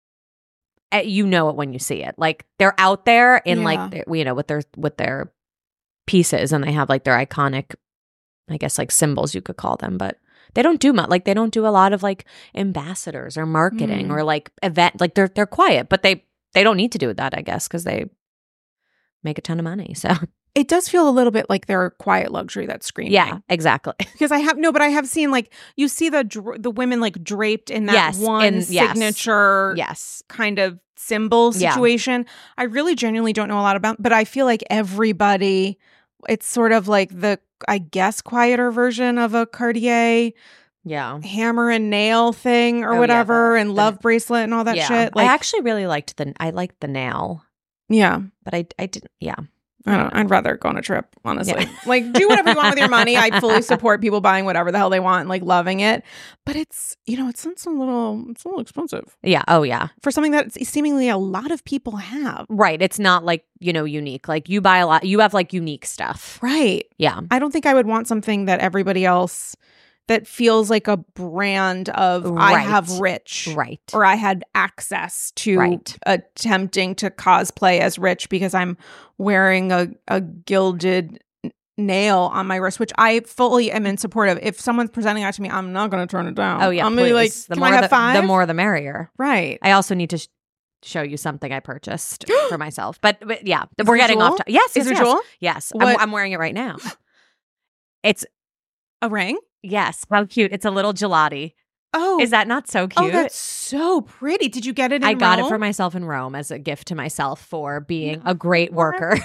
[SPEAKER 2] eh, you know it when you see it. Like they're out there in
[SPEAKER 1] Yeah.
[SPEAKER 2] like their- you know with their with their pieces, and they have like their iconic, I guess like symbols you could call them, but they don't do much. Like they don't do a lot of like ambassadors or marketing
[SPEAKER 1] Mm.
[SPEAKER 2] or like event. Like they're they're quiet, but they they don't need to do that, I guess, because they make a ton of money. So
[SPEAKER 1] It does feel a little bit like they're quiet luxury that's screaming.
[SPEAKER 2] yeah, exactly.
[SPEAKER 1] Because I have, no, but I have seen like, you see the dra- the women like draped in that
[SPEAKER 2] Yes,
[SPEAKER 1] one
[SPEAKER 2] in- yes.
[SPEAKER 1] signature
[SPEAKER 2] Yes.
[SPEAKER 1] kind of symbol
[SPEAKER 2] Yeah.
[SPEAKER 1] situation. I really genuinely don't know a lot about, but I feel like everybody, it's sort of like the, I guess, quieter version of a Cartier
[SPEAKER 2] Yeah.
[SPEAKER 1] hammer and nail thing or
[SPEAKER 2] Oh, yeah,
[SPEAKER 1] whatever,
[SPEAKER 2] the-
[SPEAKER 1] and
[SPEAKER 2] the-
[SPEAKER 1] love bracelet and all that
[SPEAKER 2] yeah.
[SPEAKER 1] shit.
[SPEAKER 2] I
[SPEAKER 1] Like,
[SPEAKER 2] actually really liked the I liked the nail,
[SPEAKER 1] yeah.
[SPEAKER 2] but I I didn't. Yeah.
[SPEAKER 1] I don't. I'd rather go on a trip, honestly.
[SPEAKER 2] Yeah.
[SPEAKER 1] Like, do whatever you want with your money. I fully support people buying whatever the hell they want and like loving it. But it's, you know, it's, it's a little, it's a little expensive
[SPEAKER 2] Yeah. Oh yeah.
[SPEAKER 1] for something that seemingly a lot of people have.
[SPEAKER 2] Right. It's not like, you know, unique. Like you buy a lot. You have like unique stuff.
[SPEAKER 1] Right.
[SPEAKER 2] Yeah.
[SPEAKER 1] I don't think I would want something that everybody else, that feels like a brand of I
[SPEAKER 2] Right.
[SPEAKER 1] have rich.
[SPEAKER 2] Right.
[SPEAKER 1] Or I had access to
[SPEAKER 2] Right.
[SPEAKER 1] attempting to cosplay as rich because I'm wearing a, a gilded nail on my wrist, which I fully am in support of. If someone's presenting that to me, I'm not going to turn it down.
[SPEAKER 2] Oh, yeah,
[SPEAKER 1] I'm going to be like,
[SPEAKER 2] please. The
[SPEAKER 1] can
[SPEAKER 2] more
[SPEAKER 1] I have
[SPEAKER 2] the,
[SPEAKER 1] five?
[SPEAKER 2] the more the merrier.
[SPEAKER 1] Right.
[SPEAKER 2] I also need to sh- show you something I purchased for myself. But, but yeah,
[SPEAKER 1] Is
[SPEAKER 2] we're
[SPEAKER 1] it a
[SPEAKER 2] getting
[SPEAKER 1] jewel?
[SPEAKER 2] off. To- yes,
[SPEAKER 1] Is
[SPEAKER 2] yes,
[SPEAKER 1] it a
[SPEAKER 2] yes.
[SPEAKER 1] jewel?
[SPEAKER 2] Yes, I'm,
[SPEAKER 1] What-
[SPEAKER 2] I'm wearing it right now. It's
[SPEAKER 1] A ring?
[SPEAKER 2] yes, how cute! It's a little gelati.
[SPEAKER 1] Oh.
[SPEAKER 2] Is that not so
[SPEAKER 1] Oh,
[SPEAKER 2] cute?
[SPEAKER 1] that's so pretty. Did you get it in
[SPEAKER 2] I got it
[SPEAKER 1] Rome?
[SPEAKER 2] for myself in Rome as a gift to myself for being a great worker.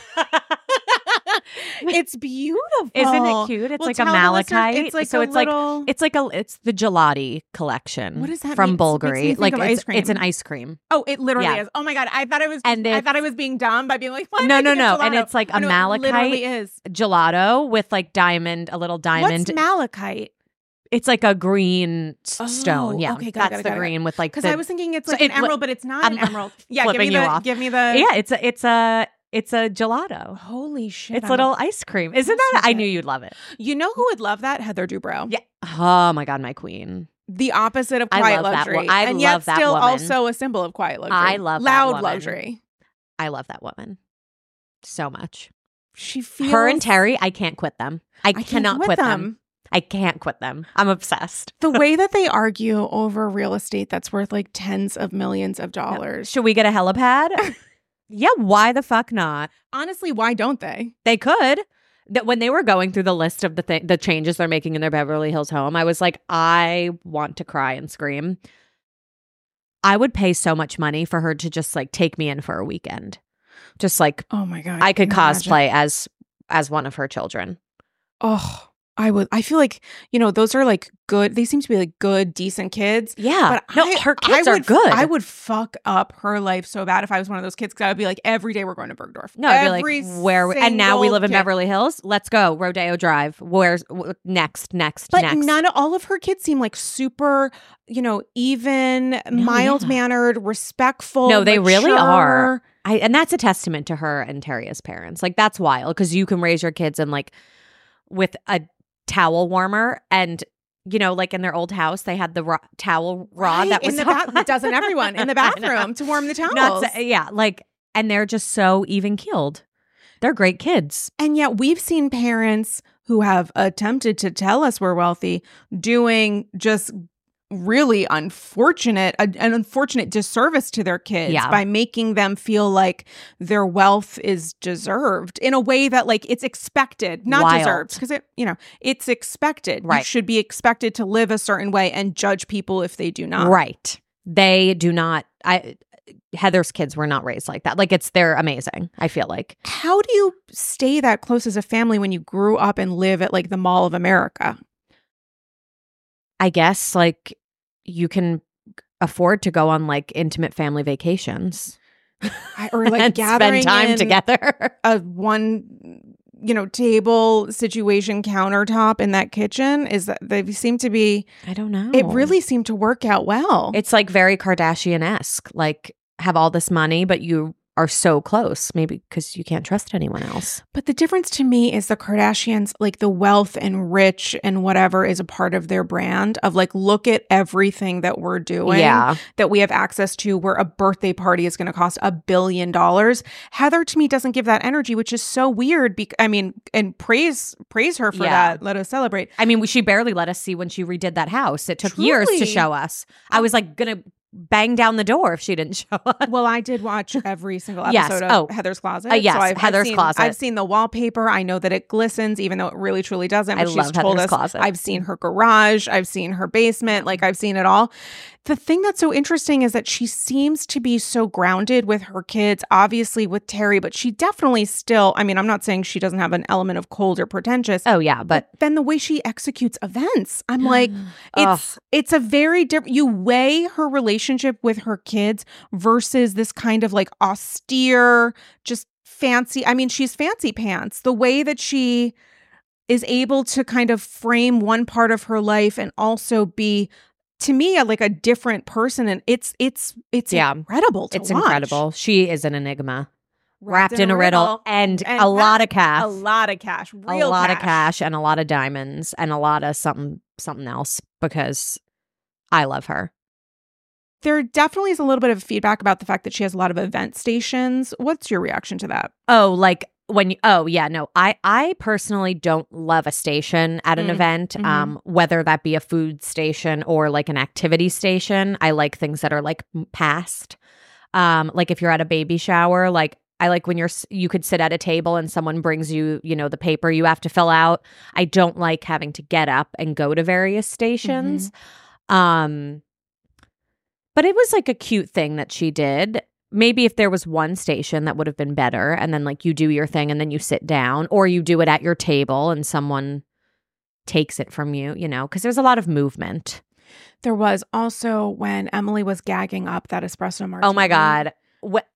[SPEAKER 1] It's beautiful.
[SPEAKER 2] Isn't it cute? It's
[SPEAKER 1] Well,
[SPEAKER 2] like a
[SPEAKER 1] tell the listeners,
[SPEAKER 2] malachite.
[SPEAKER 1] It's like
[SPEAKER 2] so
[SPEAKER 1] a
[SPEAKER 2] it's
[SPEAKER 1] little...
[SPEAKER 2] like it's like a it's the gelati collection.
[SPEAKER 1] What does that
[SPEAKER 2] from
[SPEAKER 1] mean? It makes me
[SPEAKER 2] Bulgari?
[SPEAKER 1] think
[SPEAKER 2] Like
[SPEAKER 1] of
[SPEAKER 2] it's,
[SPEAKER 1] ice cream.
[SPEAKER 2] it's an ice cream.
[SPEAKER 1] Oh, it literally
[SPEAKER 2] Yeah.
[SPEAKER 1] is. Oh my god, I thought I was.
[SPEAKER 2] And
[SPEAKER 1] I
[SPEAKER 2] it's-
[SPEAKER 1] thought I was being dumb by being like, why am
[SPEAKER 2] No,
[SPEAKER 1] I
[SPEAKER 2] no,
[SPEAKER 1] thinking
[SPEAKER 2] no.
[SPEAKER 1] of
[SPEAKER 2] And
[SPEAKER 1] gelato?
[SPEAKER 2] it's like a
[SPEAKER 1] Oh, no, it literally
[SPEAKER 2] malachite
[SPEAKER 1] is.
[SPEAKER 2] gelato with like diamond, a little diamond.
[SPEAKER 1] What's malachite?
[SPEAKER 2] It's like a green s-
[SPEAKER 1] Oh,
[SPEAKER 2] stone. Yeah,
[SPEAKER 1] okay, got it, got
[SPEAKER 2] that's
[SPEAKER 1] it,
[SPEAKER 2] the
[SPEAKER 1] got it.
[SPEAKER 2] green with like
[SPEAKER 1] Because
[SPEAKER 2] the.
[SPEAKER 1] I was thinking it's
[SPEAKER 2] So
[SPEAKER 1] like
[SPEAKER 2] it
[SPEAKER 1] an
[SPEAKER 2] li-
[SPEAKER 1] emerald, but it's not
[SPEAKER 2] I'm
[SPEAKER 1] an emerald. Yeah, give me
[SPEAKER 2] flipping
[SPEAKER 1] the.
[SPEAKER 2] you off.
[SPEAKER 1] Give me the.
[SPEAKER 2] yeah, it's a it's a it's a gelato.
[SPEAKER 1] Holy shit!
[SPEAKER 2] It's
[SPEAKER 1] I'm
[SPEAKER 2] little
[SPEAKER 1] a-
[SPEAKER 2] ice cream. Isn't
[SPEAKER 1] That's
[SPEAKER 2] that?
[SPEAKER 1] so
[SPEAKER 2] I
[SPEAKER 1] good.
[SPEAKER 2] knew you'd love it.
[SPEAKER 1] You know who would love that? Heather Dubrow.
[SPEAKER 2] Yeah. Oh my god, my queen.
[SPEAKER 1] The opposite of
[SPEAKER 2] I
[SPEAKER 1] quiet
[SPEAKER 2] love that
[SPEAKER 1] luxury,
[SPEAKER 2] wo- I
[SPEAKER 1] and yet
[SPEAKER 2] love that
[SPEAKER 1] still
[SPEAKER 2] woman.
[SPEAKER 1] also a symbol of quiet luxury.
[SPEAKER 2] I love that
[SPEAKER 1] loud
[SPEAKER 2] woman.
[SPEAKER 1] luxury.
[SPEAKER 2] I love that woman so much.
[SPEAKER 1] She feels
[SPEAKER 2] Her and Terry, I can't quit them. I,
[SPEAKER 1] I can't
[SPEAKER 2] cannot
[SPEAKER 1] quit
[SPEAKER 2] quit them.
[SPEAKER 1] them.
[SPEAKER 2] I can't quit them. I'm obsessed.
[SPEAKER 1] The way that they argue over real estate that's worth like tens of millions of dollars.
[SPEAKER 2] Should we get a helipad? Yeah, why the fuck not?
[SPEAKER 1] Honestly, why don't they?
[SPEAKER 2] They could. That when they were going through the list of the th- the changes they're making in their Beverly Hills home, I was like, I want to cry and scream. I would pay so much money for her to just like take me in for a weekend. Just like
[SPEAKER 1] Oh my god.
[SPEAKER 2] I could
[SPEAKER 1] can you imagine?
[SPEAKER 2] cosplay as as one of her children.
[SPEAKER 1] Oh, I would. I feel like, you know, those are like good. They seem to be like good, decent kids.
[SPEAKER 2] Yeah.
[SPEAKER 1] But
[SPEAKER 2] no,
[SPEAKER 1] I,
[SPEAKER 2] her
[SPEAKER 1] I
[SPEAKER 2] kids are
[SPEAKER 1] would,
[SPEAKER 2] good.
[SPEAKER 1] I would fuck up her life so bad if I was one of those kids because I would be like, every day we're going to Bergdorf.
[SPEAKER 2] No, I'd
[SPEAKER 1] every
[SPEAKER 2] be like, where? we- And now we
[SPEAKER 1] single
[SPEAKER 2] live in
[SPEAKER 1] kid.
[SPEAKER 2] Beverly Hills. Let's go, Rodeo Drive. Where's w- next? Next?
[SPEAKER 1] But
[SPEAKER 2] next?
[SPEAKER 1] none of all of her kids seem like super, you know, even, mild
[SPEAKER 2] yeah.
[SPEAKER 1] mannered, respectful.
[SPEAKER 2] No, they really
[SPEAKER 1] mature.
[SPEAKER 2] are. I, and that's a testament to her and Terry as parents. Like that's wild because you can raise your kids and like with a towel warmer and you know like in their old house they had the ro- towel rod
[SPEAKER 1] Right,
[SPEAKER 2] that was
[SPEAKER 1] in the bath. Doesn't everyone in the
[SPEAKER 2] I know.
[SPEAKER 1] bathroom to warm the towels?
[SPEAKER 2] Not so- yeah, like and they're just so even keeled. They're great kids.
[SPEAKER 1] And yet we've seen parents who have attempted to tell us we're wealthy doing just really unfortunate, a, an unfortunate disservice to their kids
[SPEAKER 2] Yeah.
[SPEAKER 1] by making them feel like their wealth is deserved in a way that like it's expected, not
[SPEAKER 2] Wild.
[SPEAKER 1] deserved. Because it, you know, it's expected. You
[SPEAKER 2] Right.
[SPEAKER 1] should be expected to live a certain way and judge people if they do not.
[SPEAKER 2] Right. They do not I Heather's kids were not raised like that. Like it's they're amazing, I feel like.
[SPEAKER 1] How do you stay that close as a family when you grew up and live at like the Mall of America?
[SPEAKER 2] I guess like you can afford to go on like intimate family vacations.
[SPEAKER 1] I, or like
[SPEAKER 2] and
[SPEAKER 1] gathering
[SPEAKER 2] spend time
[SPEAKER 1] in
[SPEAKER 2] together.
[SPEAKER 1] a one, you know, table situation countertop in that kitchen. Is that they seem to be?
[SPEAKER 2] I don't know.
[SPEAKER 1] It really seemed to work out well.
[SPEAKER 2] It's like very Kardashian-esque. Like have all this money, but you are so close. Maybe because you can't trust anyone else.
[SPEAKER 1] But the difference to me is the Kardashians, like the wealth and rich and whatever is a part of their brand of like, look at everything that we're doing.
[SPEAKER 2] Yeah.
[SPEAKER 1] That we have access to where a birthday party is going to cost a billion dollars. Heather to me doesn't give that energy, which is so weird. Be- I mean, and praise praise her for
[SPEAKER 2] Yeah.
[SPEAKER 1] that. Let us celebrate.
[SPEAKER 2] I mean, she barely let us see when she redid that house. It took years to
[SPEAKER 1] Truly.
[SPEAKER 2] show us. I was like gonna bang down the door if she didn't show us.
[SPEAKER 1] Well, I did watch every single
[SPEAKER 2] Yes.
[SPEAKER 1] episode
[SPEAKER 2] Oh.
[SPEAKER 1] of Heather's Closet.
[SPEAKER 2] Uh, yes,
[SPEAKER 1] I've,
[SPEAKER 2] Heather's
[SPEAKER 1] I've seen,
[SPEAKER 2] Closet.
[SPEAKER 1] I've seen the wallpaper. I know that it glistens, even though it really truly doesn't.
[SPEAKER 2] I
[SPEAKER 1] But she's
[SPEAKER 2] love
[SPEAKER 1] told
[SPEAKER 2] Heather's
[SPEAKER 1] us.
[SPEAKER 2] Closet.
[SPEAKER 1] I've seen her garage. I've seen her basement. Like I've seen it all. The thing that's so interesting is that she seems to be so grounded with her kids, obviously with Terry, but she definitely still, I mean, I'm not saying she doesn't have an element of cold or pretentious.
[SPEAKER 2] Oh yeah, but
[SPEAKER 1] But then the way she executes events, I'm like,
[SPEAKER 2] Ugh.
[SPEAKER 1] it's it's a very different. You weigh her relationship with her kids versus this kind of like austere, just fancy. I mean, she's fancy pants. The way that she is able to kind of frame one part of her life and also be, to me, a, like a different person, and it's it's it's
[SPEAKER 2] Yeah.
[SPEAKER 1] incredible. To
[SPEAKER 2] it's
[SPEAKER 1] watch.
[SPEAKER 2] incredible. She is an enigma. Wrapped, in a riddle, and,
[SPEAKER 1] and
[SPEAKER 2] a lot of
[SPEAKER 1] a
[SPEAKER 2] cash.
[SPEAKER 1] lot of cash,
[SPEAKER 2] A
[SPEAKER 1] real
[SPEAKER 2] lot of cash and a lot of diamonds and a lot of something something else because I love her.
[SPEAKER 1] There definitely is a little bit of feedback about the fact that she has a lot of event stations. What's your reaction to that?
[SPEAKER 2] Oh, like when you, oh yeah, no, I I personally don't love a station at an
[SPEAKER 1] Mm,
[SPEAKER 2] event,
[SPEAKER 1] mhm.
[SPEAKER 2] um, whether that be a food station or like an activity station. I like things that are like m- past. Um, like if you're at a baby shower, like I like when you're s- you could sit at a table and someone brings you, you know, the paper you have to fill out. I don't like having to get up and go to various stations. Um, but it was like a cute thing that she did. Maybe if there was one station that would have been better, and then like you do your thing and then you sit down, or you do it at your table and someone takes it from you, you know, because there's a lot of movement.
[SPEAKER 1] There was also when Emily was gagging up that espresso martini.
[SPEAKER 2] Oh my God. What?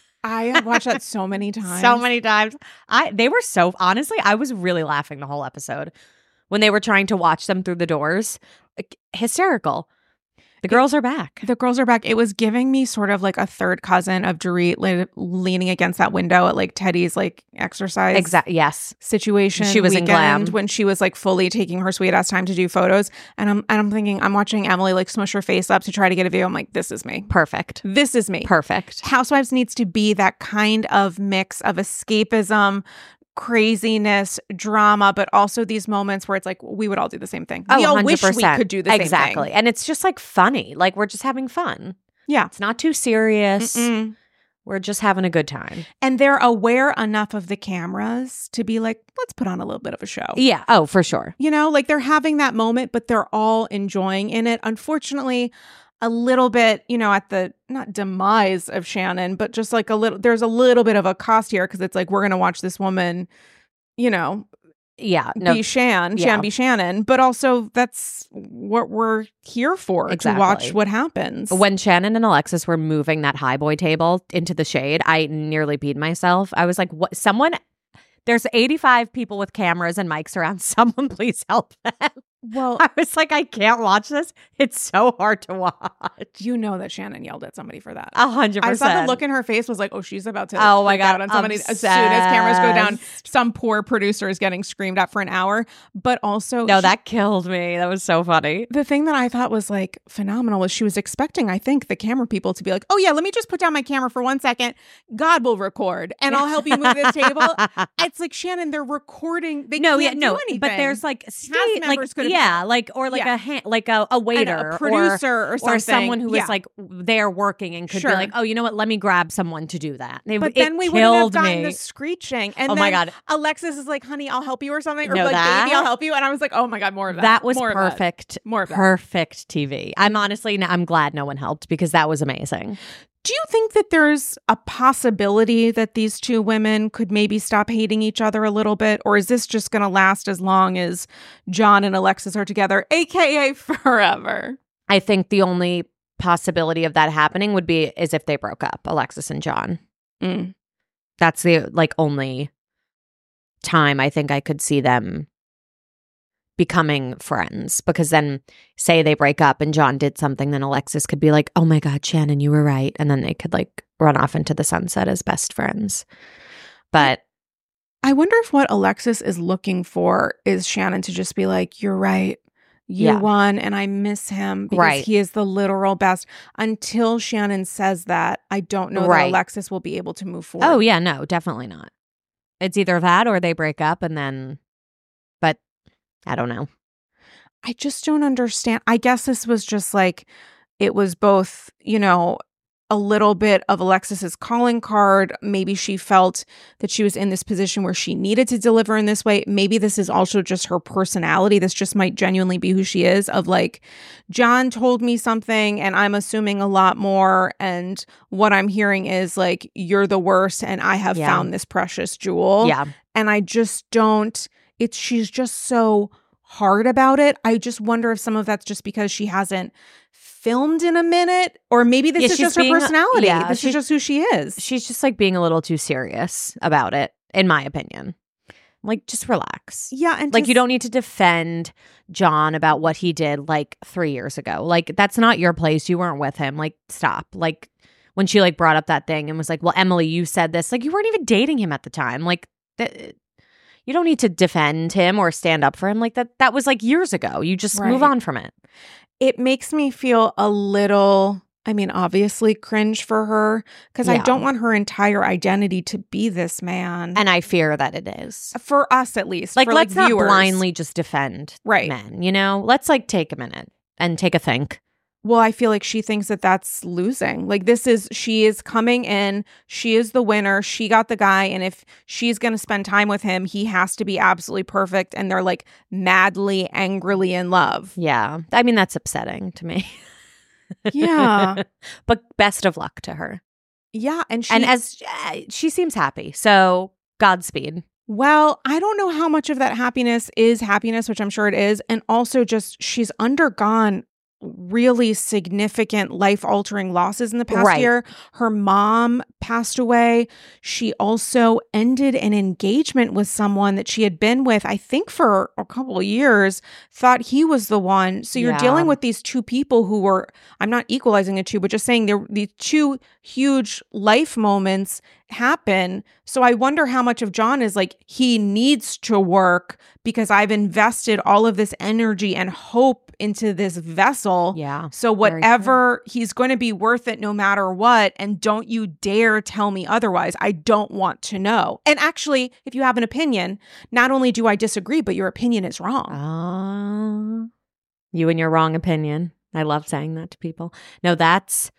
[SPEAKER 1] I have watched that so many times.
[SPEAKER 2] So many times. I they were so honestly, I was really laughing the whole episode when they were trying to watch them through the doors. Like, hysterical. The girls are back.
[SPEAKER 1] The girls are back. It was giving me sort of like a third cousin of Dorit le- leaning against that window at like Teddy's like exercise
[SPEAKER 2] Exactly. Yes.
[SPEAKER 1] situation.
[SPEAKER 2] She was in
[SPEAKER 1] weekend
[SPEAKER 2] glam.
[SPEAKER 1] when she was like fully taking her sweet ass time to do photos. And I'm and I'm thinking, I'm watching Emily like smush her face up to try to get a video. I'm like, this is me.
[SPEAKER 2] Perfect.
[SPEAKER 1] This is me.
[SPEAKER 2] Perfect.
[SPEAKER 1] Housewives needs to be that kind of mix of escapism, craziness, drama, but also these moments where it's like we would all do the same thing. We all wish we could do the same
[SPEAKER 2] exactly.
[SPEAKER 1] thing.
[SPEAKER 2] And it's just like funny. Like we're just having fun.
[SPEAKER 1] Yeah.
[SPEAKER 2] It's not too serious.
[SPEAKER 1] Mm-mm.
[SPEAKER 2] We're just having a good time.
[SPEAKER 1] And they're aware enough of the cameras to be like, let's put on a little bit of a show.
[SPEAKER 2] Yeah. Oh, for sure.
[SPEAKER 1] You know, like they're having that moment, but they're all enjoying in it. Unfortunately, a little bit, you know, at the not demise of Shannon, but just like a little, there's a little bit of a cost here because it's like we're going to watch this woman, you know,
[SPEAKER 2] Yeah. No.
[SPEAKER 1] be Shan,
[SPEAKER 2] yeah.
[SPEAKER 1] Shan be Shannon, but also that's what we're here for,
[SPEAKER 2] Exactly.
[SPEAKER 1] to watch what happens.
[SPEAKER 2] When Shannon and Alexis were moving that high boy table into the shade, I nearly peed myself. I was like, what? Someone, there's eighty-five people with cameras and mics around. Someone please help them.
[SPEAKER 1] Well,
[SPEAKER 2] I was like, I can't watch this. It's so hard to watch.
[SPEAKER 1] you know that Shannon yelled at somebody for that.
[SPEAKER 2] A hundred
[SPEAKER 1] I
[SPEAKER 2] percent.
[SPEAKER 1] saw the look in her face was like, oh, she's about to
[SPEAKER 2] Oh my
[SPEAKER 1] freak
[SPEAKER 2] God,
[SPEAKER 1] out on somebody. As soon as cameras go down,
[SPEAKER 2] obsessed.
[SPEAKER 1] some poor producer is getting screamed at for an hour. But also,
[SPEAKER 2] No,
[SPEAKER 1] she-
[SPEAKER 2] that killed me. That was so funny.
[SPEAKER 1] the thing that I thought was like phenomenal was she was expecting, I think, the camera people to be like, oh yeah, let me just put down my camera for one second. God will record and I'll help you move this table. It's like, Shannon, they're recording. They
[SPEAKER 2] no,
[SPEAKER 1] can't
[SPEAKER 2] yeah, no,
[SPEAKER 1] do anything.
[SPEAKER 2] but there's like state, like
[SPEAKER 1] members could have-
[SPEAKER 2] yeah, like or like
[SPEAKER 1] Yeah.
[SPEAKER 2] a hand, like a, a
[SPEAKER 1] And
[SPEAKER 2] waiter,
[SPEAKER 1] a producer or,
[SPEAKER 2] or,
[SPEAKER 1] something.
[SPEAKER 2] or someone who
[SPEAKER 1] yeah.
[SPEAKER 2] is like there working and could
[SPEAKER 1] Sure.
[SPEAKER 2] be like, oh, you know what? Let me grab someone to do that. It,
[SPEAKER 1] But
[SPEAKER 2] it
[SPEAKER 1] then we wouldn't have
[SPEAKER 2] killed
[SPEAKER 1] gotten
[SPEAKER 2] me.
[SPEAKER 1] the screeching. And
[SPEAKER 2] Oh
[SPEAKER 1] then
[SPEAKER 2] my God.
[SPEAKER 1] Alexis is like, honey, I'll help you or something. Or
[SPEAKER 2] No,
[SPEAKER 1] like,
[SPEAKER 2] that-
[SPEAKER 1] baby, I'll help you. And I was like, oh my God, more of that.
[SPEAKER 2] That was
[SPEAKER 1] more Of that.
[SPEAKER 2] perfect.
[SPEAKER 1] More of that.
[SPEAKER 2] Perfect T V. I'm honestly, I'm glad no one helped because that was amazing.
[SPEAKER 1] Do you think that there's a possibility that these two women could maybe stop hating each other a little bit? Or is this just going to last as long as John and Alexis are together, A K A forever?
[SPEAKER 2] I think the only possibility of that happening would be is if they broke up, Alexis and John.
[SPEAKER 1] Mm.
[SPEAKER 2] That's the like only time I think I could see them becoming friends, because then say they break up and John did something, then Alexis could be like, oh my God, Shannon, you were right. And then they could like run off into the sunset as best friends. But
[SPEAKER 1] I wonder if what Alexis is looking for is Shannon to just be like, you're right. You
[SPEAKER 2] Yeah.
[SPEAKER 1] won and I miss him because
[SPEAKER 2] Right.
[SPEAKER 1] he is the literal best. Until Shannon says that, I don't know
[SPEAKER 2] Right.
[SPEAKER 1] that Alexis will be able to move forward.
[SPEAKER 2] oh yeah, no, definitely not. It's either that or they break up and then, but I don't know.
[SPEAKER 1] I just don't understand. I guess this was just like, it was both, you know, a little bit of Alexis's calling card. Maybe she felt that she was in this position where she needed to deliver in this way. Maybe this is also just her personality. This just might genuinely be who she is, of like, John told me something and I'm assuming a lot more. And what I'm hearing is like, you're the worst and I have
[SPEAKER 2] Yeah.
[SPEAKER 1] found this precious jewel.
[SPEAKER 2] Yeah.
[SPEAKER 1] And I just don't, it's, she's just so hard about it. I just wonder if some of that's just because she hasn't filmed in a minute, or maybe this
[SPEAKER 2] Yeah,
[SPEAKER 1] is
[SPEAKER 2] she's
[SPEAKER 1] just her
[SPEAKER 2] being a-
[SPEAKER 1] personality.
[SPEAKER 2] yeah,
[SPEAKER 1] this
[SPEAKER 2] she-
[SPEAKER 1] is just who she is.
[SPEAKER 2] She's just like being a little too serious about it, in my opinion. Like, just relax.
[SPEAKER 1] yeah. And
[SPEAKER 2] Like,
[SPEAKER 1] to
[SPEAKER 2] you
[SPEAKER 1] s-
[SPEAKER 2] don't need to defend John about what he did like three years ago. Like, that's not your place. You weren't with him. Like, stop. Like, when she like brought up that thing and was like, well, Emily, you said this. Like, you weren't even dating him at the time. Like, th- you don't need to defend him or stand up for him. Like, that that was like years ago. You just move
[SPEAKER 1] Right.
[SPEAKER 2] on from it.
[SPEAKER 1] it makes me feel a little I mean, obviously cringe for her because I
[SPEAKER 2] Yeah.
[SPEAKER 1] don't want her entire identity to be this man.
[SPEAKER 2] And I fear that it is.
[SPEAKER 1] For us, at least.
[SPEAKER 2] Like,
[SPEAKER 1] for,
[SPEAKER 2] let's not
[SPEAKER 1] viewers.
[SPEAKER 2] blindly just defend
[SPEAKER 1] Right.
[SPEAKER 2] men, you know? Let's, like, take a minute and take a think.
[SPEAKER 1] Well, I feel like she thinks that that's losing. Like, this is, she is coming in. She is the winner. She got the guy. And if she's going to spend time with him, he has to be absolutely perfect. And they're like madly, angrily in love.
[SPEAKER 2] Yeah. I mean, that's upsetting to me.
[SPEAKER 1] Yeah.
[SPEAKER 2] But best of luck to her.
[SPEAKER 1] Yeah. And she,
[SPEAKER 2] And as uh, she seems happy. So Godspeed.
[SPEAKER 1] well, I don't know how much of that happiness is happiness, which I'm sure it is. And also just she's undergone really significant life-altering losses in the past
[SPEAKER 2] Right.
[SPEAKER 1] year. Her mom passed away. She also ended an engagement with someone that she had been with, I think, for a couple of years, thought he was the one. So you're
[SPEAKER 2] Yeah.
[SPEAKER 1] dealing with these two people who were, I'm not equalizing the two, but just saying there these two huge life moments happen. So I wonder how much of John is like, he needs to work because I've invested all of this energy and hope into this vessel.
[SPEAKER 2] Yeah.
[SPEAKER 1] So
[SPEAKER 2] Very
[SPEAKER 1] whatever, he's going to be worth it no matter what. And don't you dare tell me otherwise. I don't want to know. And actually, if you have an opinion, not only do I disagree, but your opinion is wrong.
[SPEAKER 2] Uh, you and your wrong opinion. I love saying that to people. No, that's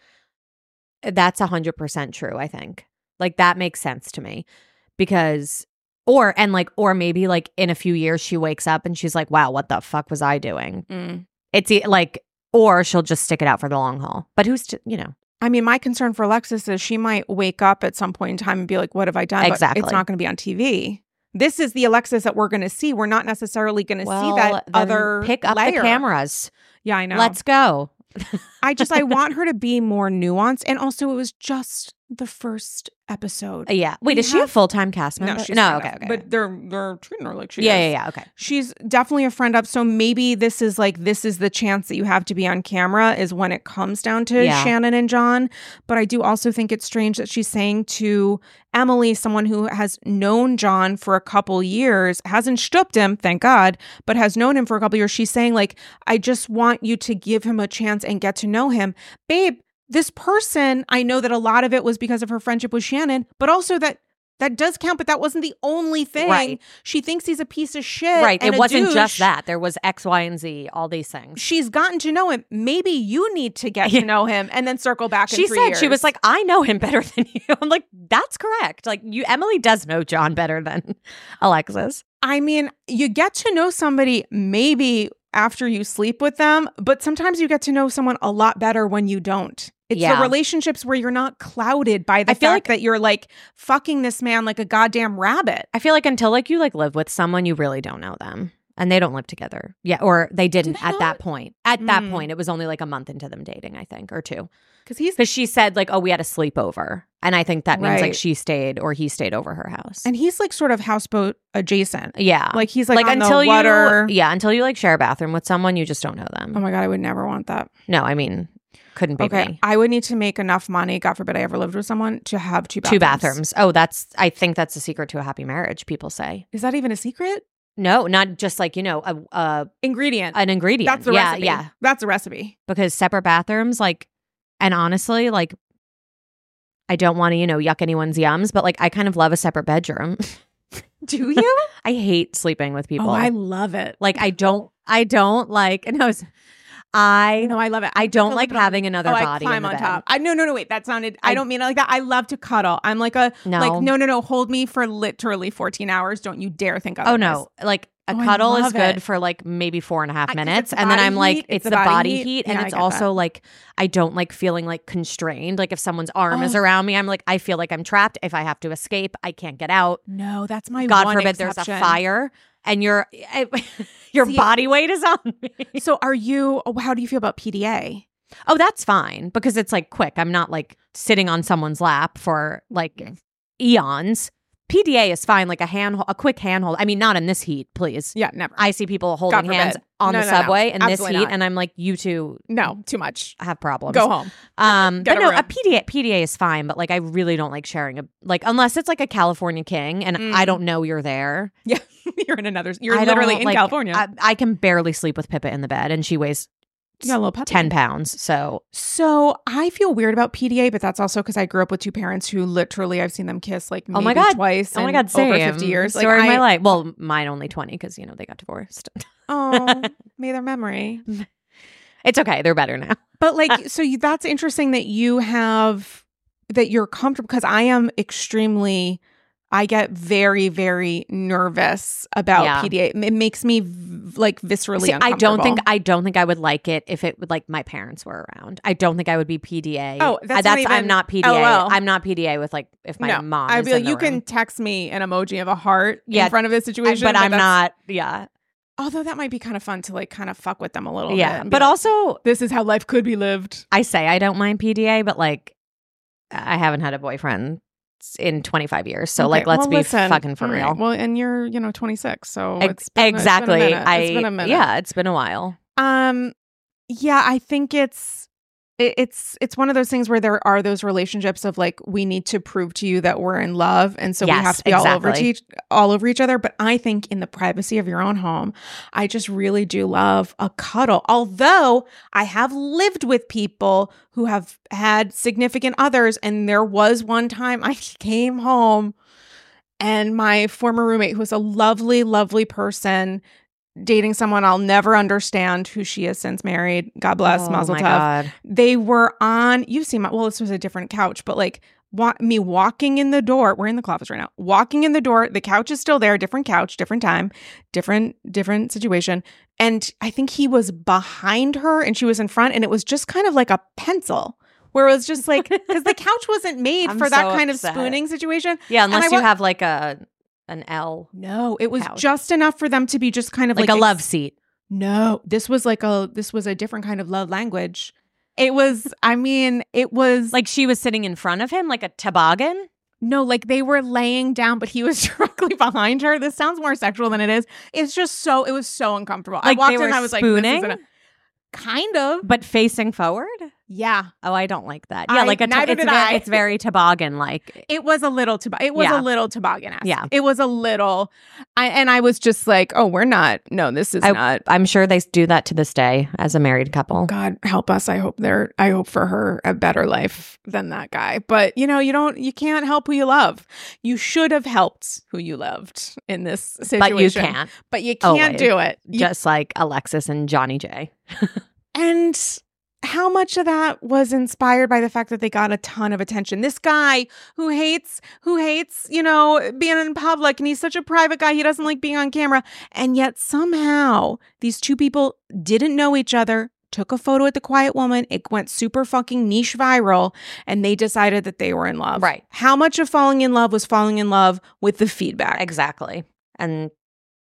[SPEAKER 2] that's one hundred percent true, I think. Like, that makes sense to me because or and like or maybe like in a few years she wakes up and she's like, wow, what the fuck was I doing?
[SPEAKER 1] Mm.
[SPEAKER 2] It's e- like, or she'll just stick it out for the long haul. But who's to, you know,
[SPEAKER 1] I mean, my concern for Alexis is she might wake up at some point in time and be like, what have I done? But
[SPEAKER 2] Exactly.
[SPEAKER 1] it's not going to be on T V. This is the Alexis that we're going to see. We're not necessarily going to
[SPEAKER 2] well,
[SPEAKER 1] see that
[SPEAKER 2] then
[SPEAKER 1] other
[SPEAKER 2] pick up
[SPEAKER 1] layer.
[SPEAKER 2] the cameras.
[SPEAKER 1] Yeah, I know.
[SPEAKER 2] Let's go.
[SPEAKER 1] I just, I want her to be more nuanced. And also, it was just the first episode.
[SPEAKER 2] Yeah. Wait,
[SPEAKER 1] We
[SPEAKER 2] is she a
[SPEAKER 1] have-
[SPEAKER 2] full time cast member?
[SPEAKER 1] No, she's
[SPEAKER 2] no.
[SPEAKER 1] kind
[SPEAKER 2] Okay.
[SPEAKER 1] of,
[SPEAKER 2] Okay.
[SPEAKER 1] But they're they're treating her like she
[SPEAKER 2] yeah,
[SPEAKER 1] is.
[SPEAKER 2] yeah. Yeah. Okay.
[SPEAKER 1] She's definitely a friend up. So maybe this is like, this is the chance that you have to be on camera is when it comes down to
[SPEAKER 2] Yeah.
[SPEAKER 1] Shannon and John. But I do also think it's strange that she's saying to Emily, someone who has known John for a couple years, hasn't stooped him, thank God, but has known him for a couple years. She's saying like, I just want you to give him a chance and get to know him. Babe, this person, I know that a lot of it was because of her friendship with Shannon, but also that that does count, but that wasn't the only thing.
[SPEAKER 2] Right.
[SPEAKER 1] She thinks he's a piece of shit.
[SPEAKER 2] Right.
[SPEAKER 1] and
[SPEAKER 2] It
[SPEAKER 1] a
[SPEAKER 2] wasn't
[SPEAKER 1] douche.
[SPEAKER 2] just that. There was X, Y, and Z, all these things.
[SPEAKER 1] She's gotten to know him. Maybe you need to get to know him and then circle back
[SPEAKER 2] She
[SPEAKER 1] in three
[SPEAKER 2] said,
[SPEAKER 1] years.
[SPEAKER 2] she was like, I know him better than you. I'm like, that's correct. Like, you, Emily does know John better than Alexis.
[SPEAKER 1] I mean, you get to know somebody maybe after you sleep with them, but sometimes you get to know someone a lot better when you don't. It's
[SPEAKER 2] Yeah.
[SPEAKER 1] the relationships where you're not clouded by the
[SPEAKER 2] I feel
[SPEAKER 1] fact
[SPEAKER 2] like-
[SPEAKER 1] that you're like fucking this man like a goddamn rabbit.
[SPEAKER 2] I feel like until like you like live with someone, you really don't know them. And they don't live together. Yeah. Or they didn't
[SPEAKER 1] they
[SPEAKER 2] at
[SPEAKER 1] not?
[SPEAKER 2] that point. At that
[SPEAKER 1] Mm.
[SPEAKER 2] point, it was only like a month into them dating, I think, or two.
[SPEAKER 1] Because he's
[SPEAKER 2] Because she said like, oh, we had a sleepover. And I think that means like
[SPEAKER 1] Right.
[SPEAKER 2] she stayed or he stayed over her house.
[SPEAKER 1] and he's like sort of houseboat adjacent.
[SPEAKER 2] yeah.
[SPEAKER 1] Like he's like, on
[SPEAKER 2] until
[SPEAKER 1] the water.
[SPEAKER 2] you, yeah, until you like share a bathroom with someone, you just don't know them.
[SPEAKER 1] Oh my God, I would never want that.
[SPEAKER 2] No, I mean, couldn't be
[SPEAKER 1] Okay,
[SPEAKER 2] me.
[SPEAKER 1] I would need to make enough money, God forbid I ever lived with someone, to have two bathrooms.
[SPEAKER 2] Two bathrooms. Oh, that's, I think that's the secret to a happy marriage, people say.
[SPEAKER 1] Is that even a secret?
[SPEAKER 2] No, not just like, you know, a, a
[SPEAKER 1] Ingredient.
[SPEAKER 2] an ingredient.
[SPEAKER 1] That's the
[SPEAKER 2] yeah,
[SPEAKER 1] recipe.
[SPEAKER 2] Yeah.
[SPEAKER 1] That's a recipe.
[SPEAKER 2] Because separate bathrooms, like, and honestly, like, I don't want to, you know, yuck anyone's yums, but like, I kind of love a separate bedroom.
[SPEAKER 1] Do you?
[SPEAKER 2] I hate sleeping with people.
[SPEAKER 1] Oh, I love it.
[SPEAKER 2] like, I don't, I don't like, no, it's- I,
[SPEAKER 1] No, I love it.
[SPEAKER 2] I don't
[SPEAKER 1] feel
[SPEAKER 2] like
[SPEAKER 1] it on-
[SPEAKER 2] having another
[SPEAKER 1] oh, I
[SPEAKER 2] body
[SPEAKER 1] climb
[SPEAKER 2] in the
[SPEAKER 1] on
[SPEAKER 2] bed.
[SPEAKER 1] top. I no, no, no. Wait, that sounded. I,
[SPEAKER 2] I-
[SPEAKER 1] don't mean it like that. I love to cuddle. I'm like a
[SPEAKER 2] No.
[SPEAKER 1] like no, no, no. Hold me for literally fourteen hours. Don't you dare think otherwise.
[SPEAKER 2] Oh no, like a
[SPEAKER 1] Oh, I
[SPEAKER 2] cuddle is
[SPEAKER 1] love
[SPEAKER 2] good
[SPEAKER 1] it.
[SPEAKER 2] for like maybe four and a half
[SPEAKER 1] I- 'cause
[SPEAKER 2] minutes.
[SPEAKER 1] it's the
[SPEAKER 2] And then
[SPEAKER 1] body
[SPEAKER 2] I'm like,
[SPEAKER 1] heat,
[SPEAKER 2] it's, the body heat. And
[SPEAKER 1] Yeah, I
[SPEAKER 2] it's
[SPEAKER 1] get
[SPEAKER 2] also
[SPEAKER 1] that.
[SPEAKER 2] like, I don't like feeling like constrained. Like if someone's arm is
[SPEAKER 1] Oh.
[SPEAKER 2] around me, I'm like, I feel like I'm trapped. If I have to escape, I can't get out.
[SPEAKER 1] No, that's my
[SPEAKER 2] God
[SPEAKER 1] one
[SPEAKER 2] forbid there's
[SPEAKER 1] exception.
[SPEAKER 2] a fire and your your
[SPEAKER 1] See-
[SPEAKER 2] body weight is on me.
[SPEAKER 1] So are you? oh, How do you feel about P D A?
[SPEAKER 2] Oh, that's fine because it's like quick. I'm not like sitting on someone's lap for like eons. P D A is fine, like a hand, a quick handhold. I mean, not in this heat, please.
[SPEAKER 1] Yeah, never.
[SPEAKER 2] I see people holding
[SPEAKER 1] forbid.
[SPEAKER 2] hands on
[SPEAKER 1] No,
[SPEAKER 2] the
[SPEAKER 1] no, no.
[SPEAKER 2] subway in this
[SPEAKER 1] Absolutely
[SPEAKER 2] heat,
[SPEAKER 1] not.
[SPEAKER 2] and I'm like, you two
[SPEAKER 1] no, too much.
[SPEAKER 2] have problems.
[SPEAKER 1] Go home.
[SPEAKER 2] Um,
[SPEAKER 1] Get
[SPEAKER 2] but
[SPEAKER 1] a
[SPEAKER 2] no,
[SPEAKER 1] room.
[SPEAKER 2] a P D A, P D A is fine, but like I really don't like sharing a like unless it's like a California king, and
[SPEAKER 1] Mm.
[SPEAKER 2] I don't know you're there.
[SPEAKER 1] Yeah, you're in another. You're
[SPEAKER 2] I
[SPEAKER 1] literally
[SPEAKER 2] don't,
[SPEAKER 1] in
[SPEAKER 2] like,
[SPEAKER 1] California.
[SPEAKER 2] I, I can barely sleep with Pippa in the bed, and she weighs
[SPEAKER 1] You got a little puppy.
[SPEAKER 2] ten pounds. So,
[SPEAKER 1] So I feel weird about P D A, but that's also because I grew up with two parents who literally I've seen them kiss like maybe
[SPEAKER 2] oh my God.
[SPEAKER 1] twice.
[SPEAKER 2] Oh my
[SPEAKER 1] in
[SPEAKER 2] God. Same.
[SPEAKER 1] over fifty years.
[SPEAKER 2] Story
[SPEAKER 1] like,
[SPEAKER 2] of
[SPEAKER 1] I,
[SPEAKER 2] my life. Well, mine only twenty because, you know, they got divorced.
[SPEAKER 1] Oh, may their memory.
[SPEAKER 2] It's okay. They're better now.
[SPEAKER 1] But like, so you, that's interesting that you have, that you're comfortable, because I am extremely, I get very, very nervous about
[SPEAKER 2] Yeah.
[SPEAKER 1] P D A. It makes me v- like viscerally
[SPEAKER 2] See, I
[SPEAKER 1] uncomfortable.
[SPEAKER 2] don't think I don't think I would like it if it would like my parents were around. I don't think I would be P D A.
[SPEAKER 1] Oh, that's
[SPEAKER 2] Uh,
[SPEAKER 1] not
[SPEAKER 2] that's
[SPEAKER 1] even-
[SPEAKER 2] I'm not P D A.
[SPEAKER 1] L O L.
[SPEAKER 2] I'm not P D A with like if my
[SPEAKER 1] no,
[SPEAKER 2] mom.
[SPEAKER 1] I'd
[SPEAKER 2] is
[SPEAKER 1] be like,
[SPEAKER 2] in the
[SPEAKER 1] you can
[SPEAKER 2] room.
[SPEAKER 1] text me an emoji of a heart
[SPEAKER 2] Yeah,
[SPEAKER 1] in front of this
[SPEAKER 2] I-
[SPEAKER 1] situation.
[SPEAKER 2] but I'm
[SPEAKER 1] that's-
[SPEAKER 2] not. Yeah,
[SPEAKER 1] Although that might be kind of fun to like kind of fuck with them a little bit.
[SPEAKER 2] yeah.
[SPEAKER 1] and be
[SPEAKER 2] But
[SPEAKER 1] like,
[SPEAKER 2] also,
[SPEAKER 1] this is how life could be lived.
[SPEAKER 2] I say I don't mind P D A, but like I haven't had a boyfriend in twenty-five years. So
[SPEAKER 1] Okay,
[SPEAKER 2] like, let's
[SPEAKER 1] well,
[SPEAKER 2] be
[SPEAKER 1] listen,
[SPEAKER 2] fucking for
[SPEAKER 1] all right.
[SPEAKER 2] real.
[SPEAKER 1] Well, and you're, you know, twenty-six, so
[SPEAKER 2] Ex-
[SPEAKER 1] it's been,
[SPEAKER 2] exactly.
[SPEAKER 1] It's been a minute.
[SPEAKER 2] I
[SPEAKER 1] It's been a minute.
[SPEAKER 2] yeah, it's been a while.
[SPEAKER 1] Um, yeah, I think it's it, it's it's one of those things where there are those relationships of like, we need to prove to you that we're in love, and so we
[SPEAKER 2] Yes,
[SPEAKER 1] have to be all over
[SPEAKER 2] exactly.
[SPEAKER 1] each all over each other. But I think in the privacy of your own home, I just really do love a cuddle. Although I have lived with people who have had significant others, and there was one time I came home and my former roommate, who was a lovely, lovely person, dating someone I'll never understand, who she has since married. God bless,
[SPEAKER 2] Oh
[SPEAKER 1] Mazel
[SPEAKER 2] my
[SPEAKER 1] tov.
[SPEAKER 2] God.
[SPEAKER 1] They were on, you've seen my, well, this was a different couch, but like wa- me walking in the door, we're in the closets right now, walking in the door, the couch is still there, different couch, different time, different, different situation. And I think he was behind her and she was in front, and it was just kind of like a pencil. Where it was just like, because the couch wasn't made
[SPEAKER 2] I'm
[SPEAKER 1] for that
[SPEAKER 2] so
[SPEAKER 1] kind
[SPEAKER 2] upset.
[SPEAKER 1] of spooning situation.
[SPEAKER 2] Yeah,
[SPEAKER 1] And I
[SPEAKER 2] unless you
[SPEAKER 1] wa-
[SPEAKER 2] have like a an L,
[SPEAKER 1] No, it was
[SPEAKER 2] Couch.
[SPEAKER 1] just enough for them to be just kind of
[SPEAKER 2] like,
[SPEAKER 1] like,
[SPEAKER 2] a love
[SPEAKER 1] ex-
[SPEAKER 2] seat.
[SPEAKER 1] No, this was like a this was a different kind of love language. It was, I mean, it was like
[SPEAKER 2] Like she was sitting in front of him, like a toboggan.
[SPEAKER 1] no, like they were laying down, but he was directly behind her. This sounds more sexual than it is. It's just so it was so uncomfortable.
[SPEAKER 2] Like
[SPEAKER 1] I walked
[SPEAKER 2] they
[SPEAKER 1] in
[SPEAKER 2] were
[SPEAKER 1] and I was
[SPEAKER 2] spooning?
[SPEAKER 1] like, this isn't a, kind of.
[SPEAKER 2] But facing forward?
[SPEAKER 1] Yeah.
[SPEAKER 2] Oh, I don't like that. Yeah,
[SPEAKER 1] I-
[SPEAKER 2] like a to-
[SPEAKER 1] neither
[SPEAKER 2] it's,
[SPEAKER 1] did
[SPEAKER 2] very,
[SPEAKER 1] I.
[SPEAKER 2] it's very toboggan like.
[SPEAKER 1] It was a little tob- it was
[SPEAKER 2] Yeah.
[SPEAKER 1] a little toboggan-esque.
[SPEAKER 2] Yeah.
[SPEAKER 1] It was a little I and I was just like, oh, we're not. No, this is
[SPEAKER 2] I-
[SPEAKER 1] not.
[SPEAKER 2] I'm sure they do that to this day as a married couple.
[SPEAKER 1] God help us. I hope they're I hope for her a better life than that guy. But you know, you don't you can't help who you love. You should have helped who you loved in this situation.
[SPEAKER 2] But you can't.
[SPEAKER 1] But you can't
[SPEAKER 2] Always.
[SPEAKER 1] do it. You-
[SPEAKER 2] Just like Alexis and Johnny J.
[SPEAKER 1] and how much of that was inspired by the fact that they got a ton of attention? This guy who hates, who hates, you know, being in public, and he's such a private guy. He doesn't like being on camera. And yet somehow these two people didn't know each other, took a photo at the Quiet Woman. It went super fucking niche viral, and they decided that they were in love.
[SPEAKER 2] Right.
[SPEAKER 1] How much of falling in love was falling in love with the feedback?
[SPEAKER 2] Exactly. And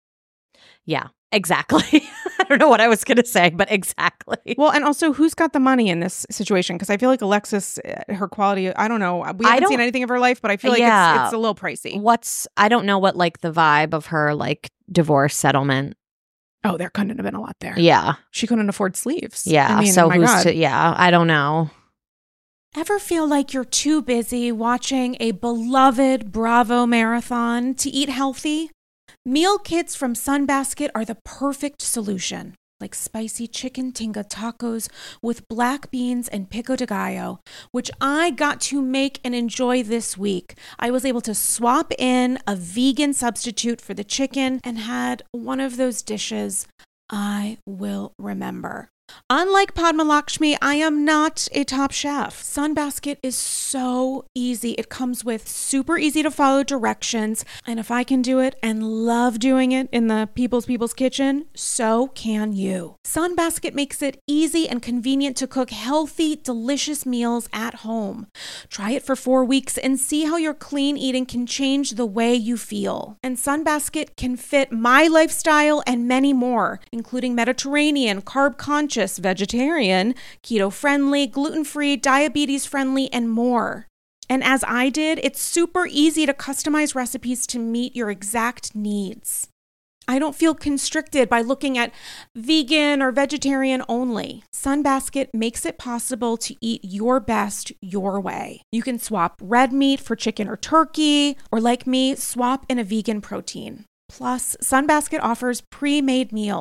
[SPEAKER 2] yeah, exactly. I don't know what I was going to say, but exactly.
[SPEAKER 1] Well, and also, who's got the money in this situation? Because I feel like Alexis, uh, her quality, I don't know. We
[SPEAKER 2] I
[SPEAKER 1] haven't
[SPEAKER 2] don't-
[SPEAKER 1] seen anything of her life, but I feel like
[SPEAKER 2] Yeah.
[SPEAKER 1] it's, it's a little pricey.
[SPEAKER 2] What's, I don't know what like the vibe of her like divorce settlement.
[SPEAKER 1] Oh, there couldn't have been a lot there.
[SPEAKER 2] Yeah.
[SPEAKER 1] She couldn't afford sleeves.
[SPEAKER 2] Yeah.
[SPEAKER 1] I mean,
[SPEAKER 2] so
[SPEAKER 1] my
[SPEAKER 2] who's
[SPEAKER 1] God.
[SPEAKER 2] to, yeah, I don't know.
[SPEAKER 1] Ever feel like you're too busy watching a beloved Bravo marathon to eat healthy? Meal kits from Sunbasket are the perfect solution. Like spicy chicken tinga tacos with black beans and pico de gallo, which I got to make and enjoy this week. I was able to swap in a vegan substitute for the chicken and had one of those dishes I will remember. Unlike Padma Lakshmi, I am not a top chef. Sunbasket is so easy. It comes with super easy to follow directions. And if I can do it and love doing it in the People's People's Kitchen, so can you. Sunbasket makes it easy and convenient to cook healthy, delicious meals at home. Try it for four weeks and see how your clean eating can change the way you feel. And Sunbasket can fit my lifestyle and many more, including Mediterranean, carb conscious, vegetarian, keto-friendly, gluten-free, diabetes-friendly, and more. And as I did, it's super easy to customize recipes to meet your exact needs. I don't feel constricted by looking at vegan or vegetarian only. Sunbasket makes it possible to eat your best your way. You can swap red meat for chicken or turkey, or like me, swap in a vegan protein. Plus, Sunbasket offers pre-made meals.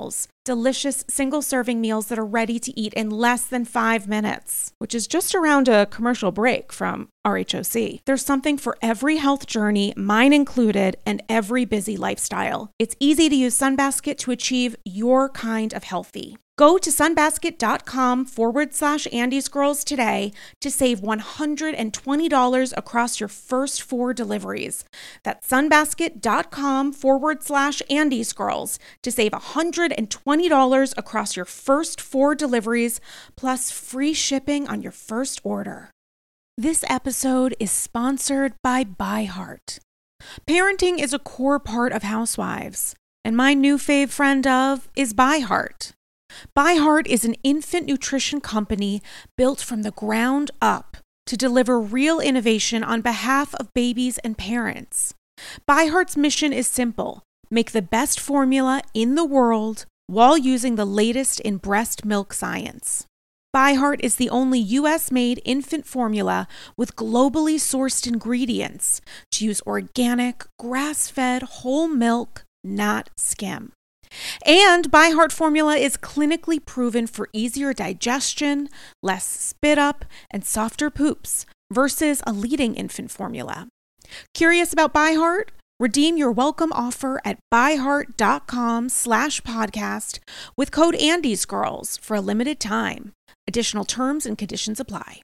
[SPEAKER 1] delicious single-serving meals that are ready to eat in less than five minutes, which is just around a commercial break from R H O C. There's something for every health journey, mine included, and every busy lifestyle. It's easy to use Sunbasket to achieve your kind of healthy. Go to sunbasket.com forward slash Andy's Girls today to save one hundred twenty dollars across your first four deliveries. That's sunbasket.com forward slash Andy's Girls to save one hundred twenty dollars across your first four deliveries, plus free shipping on your first order. This episode is sponsored by ByHeart. Parenting is a core part of Housewives, and my new fave friend of is ByHeart. ByHeart is an infant nutrition company built from the ground up to deliver real innovation on behalf of babies and parents. ByHeart's mission is simple: make the best formula in the world while using the latest in breast milk science. ByHeart is the only U S-made infant formula with globally sourced ingredients to use organic, grass-fed whole milk, not skim. And ByHeart formula is clinically proven for easier digestion, less spit up, and softer poops versus a leading infant formula. Curious about ByHeart? Redeem your welcome offer at byheart.com slash podcast with code Andy's Girls for a limited time. Additional terms and conditions apply.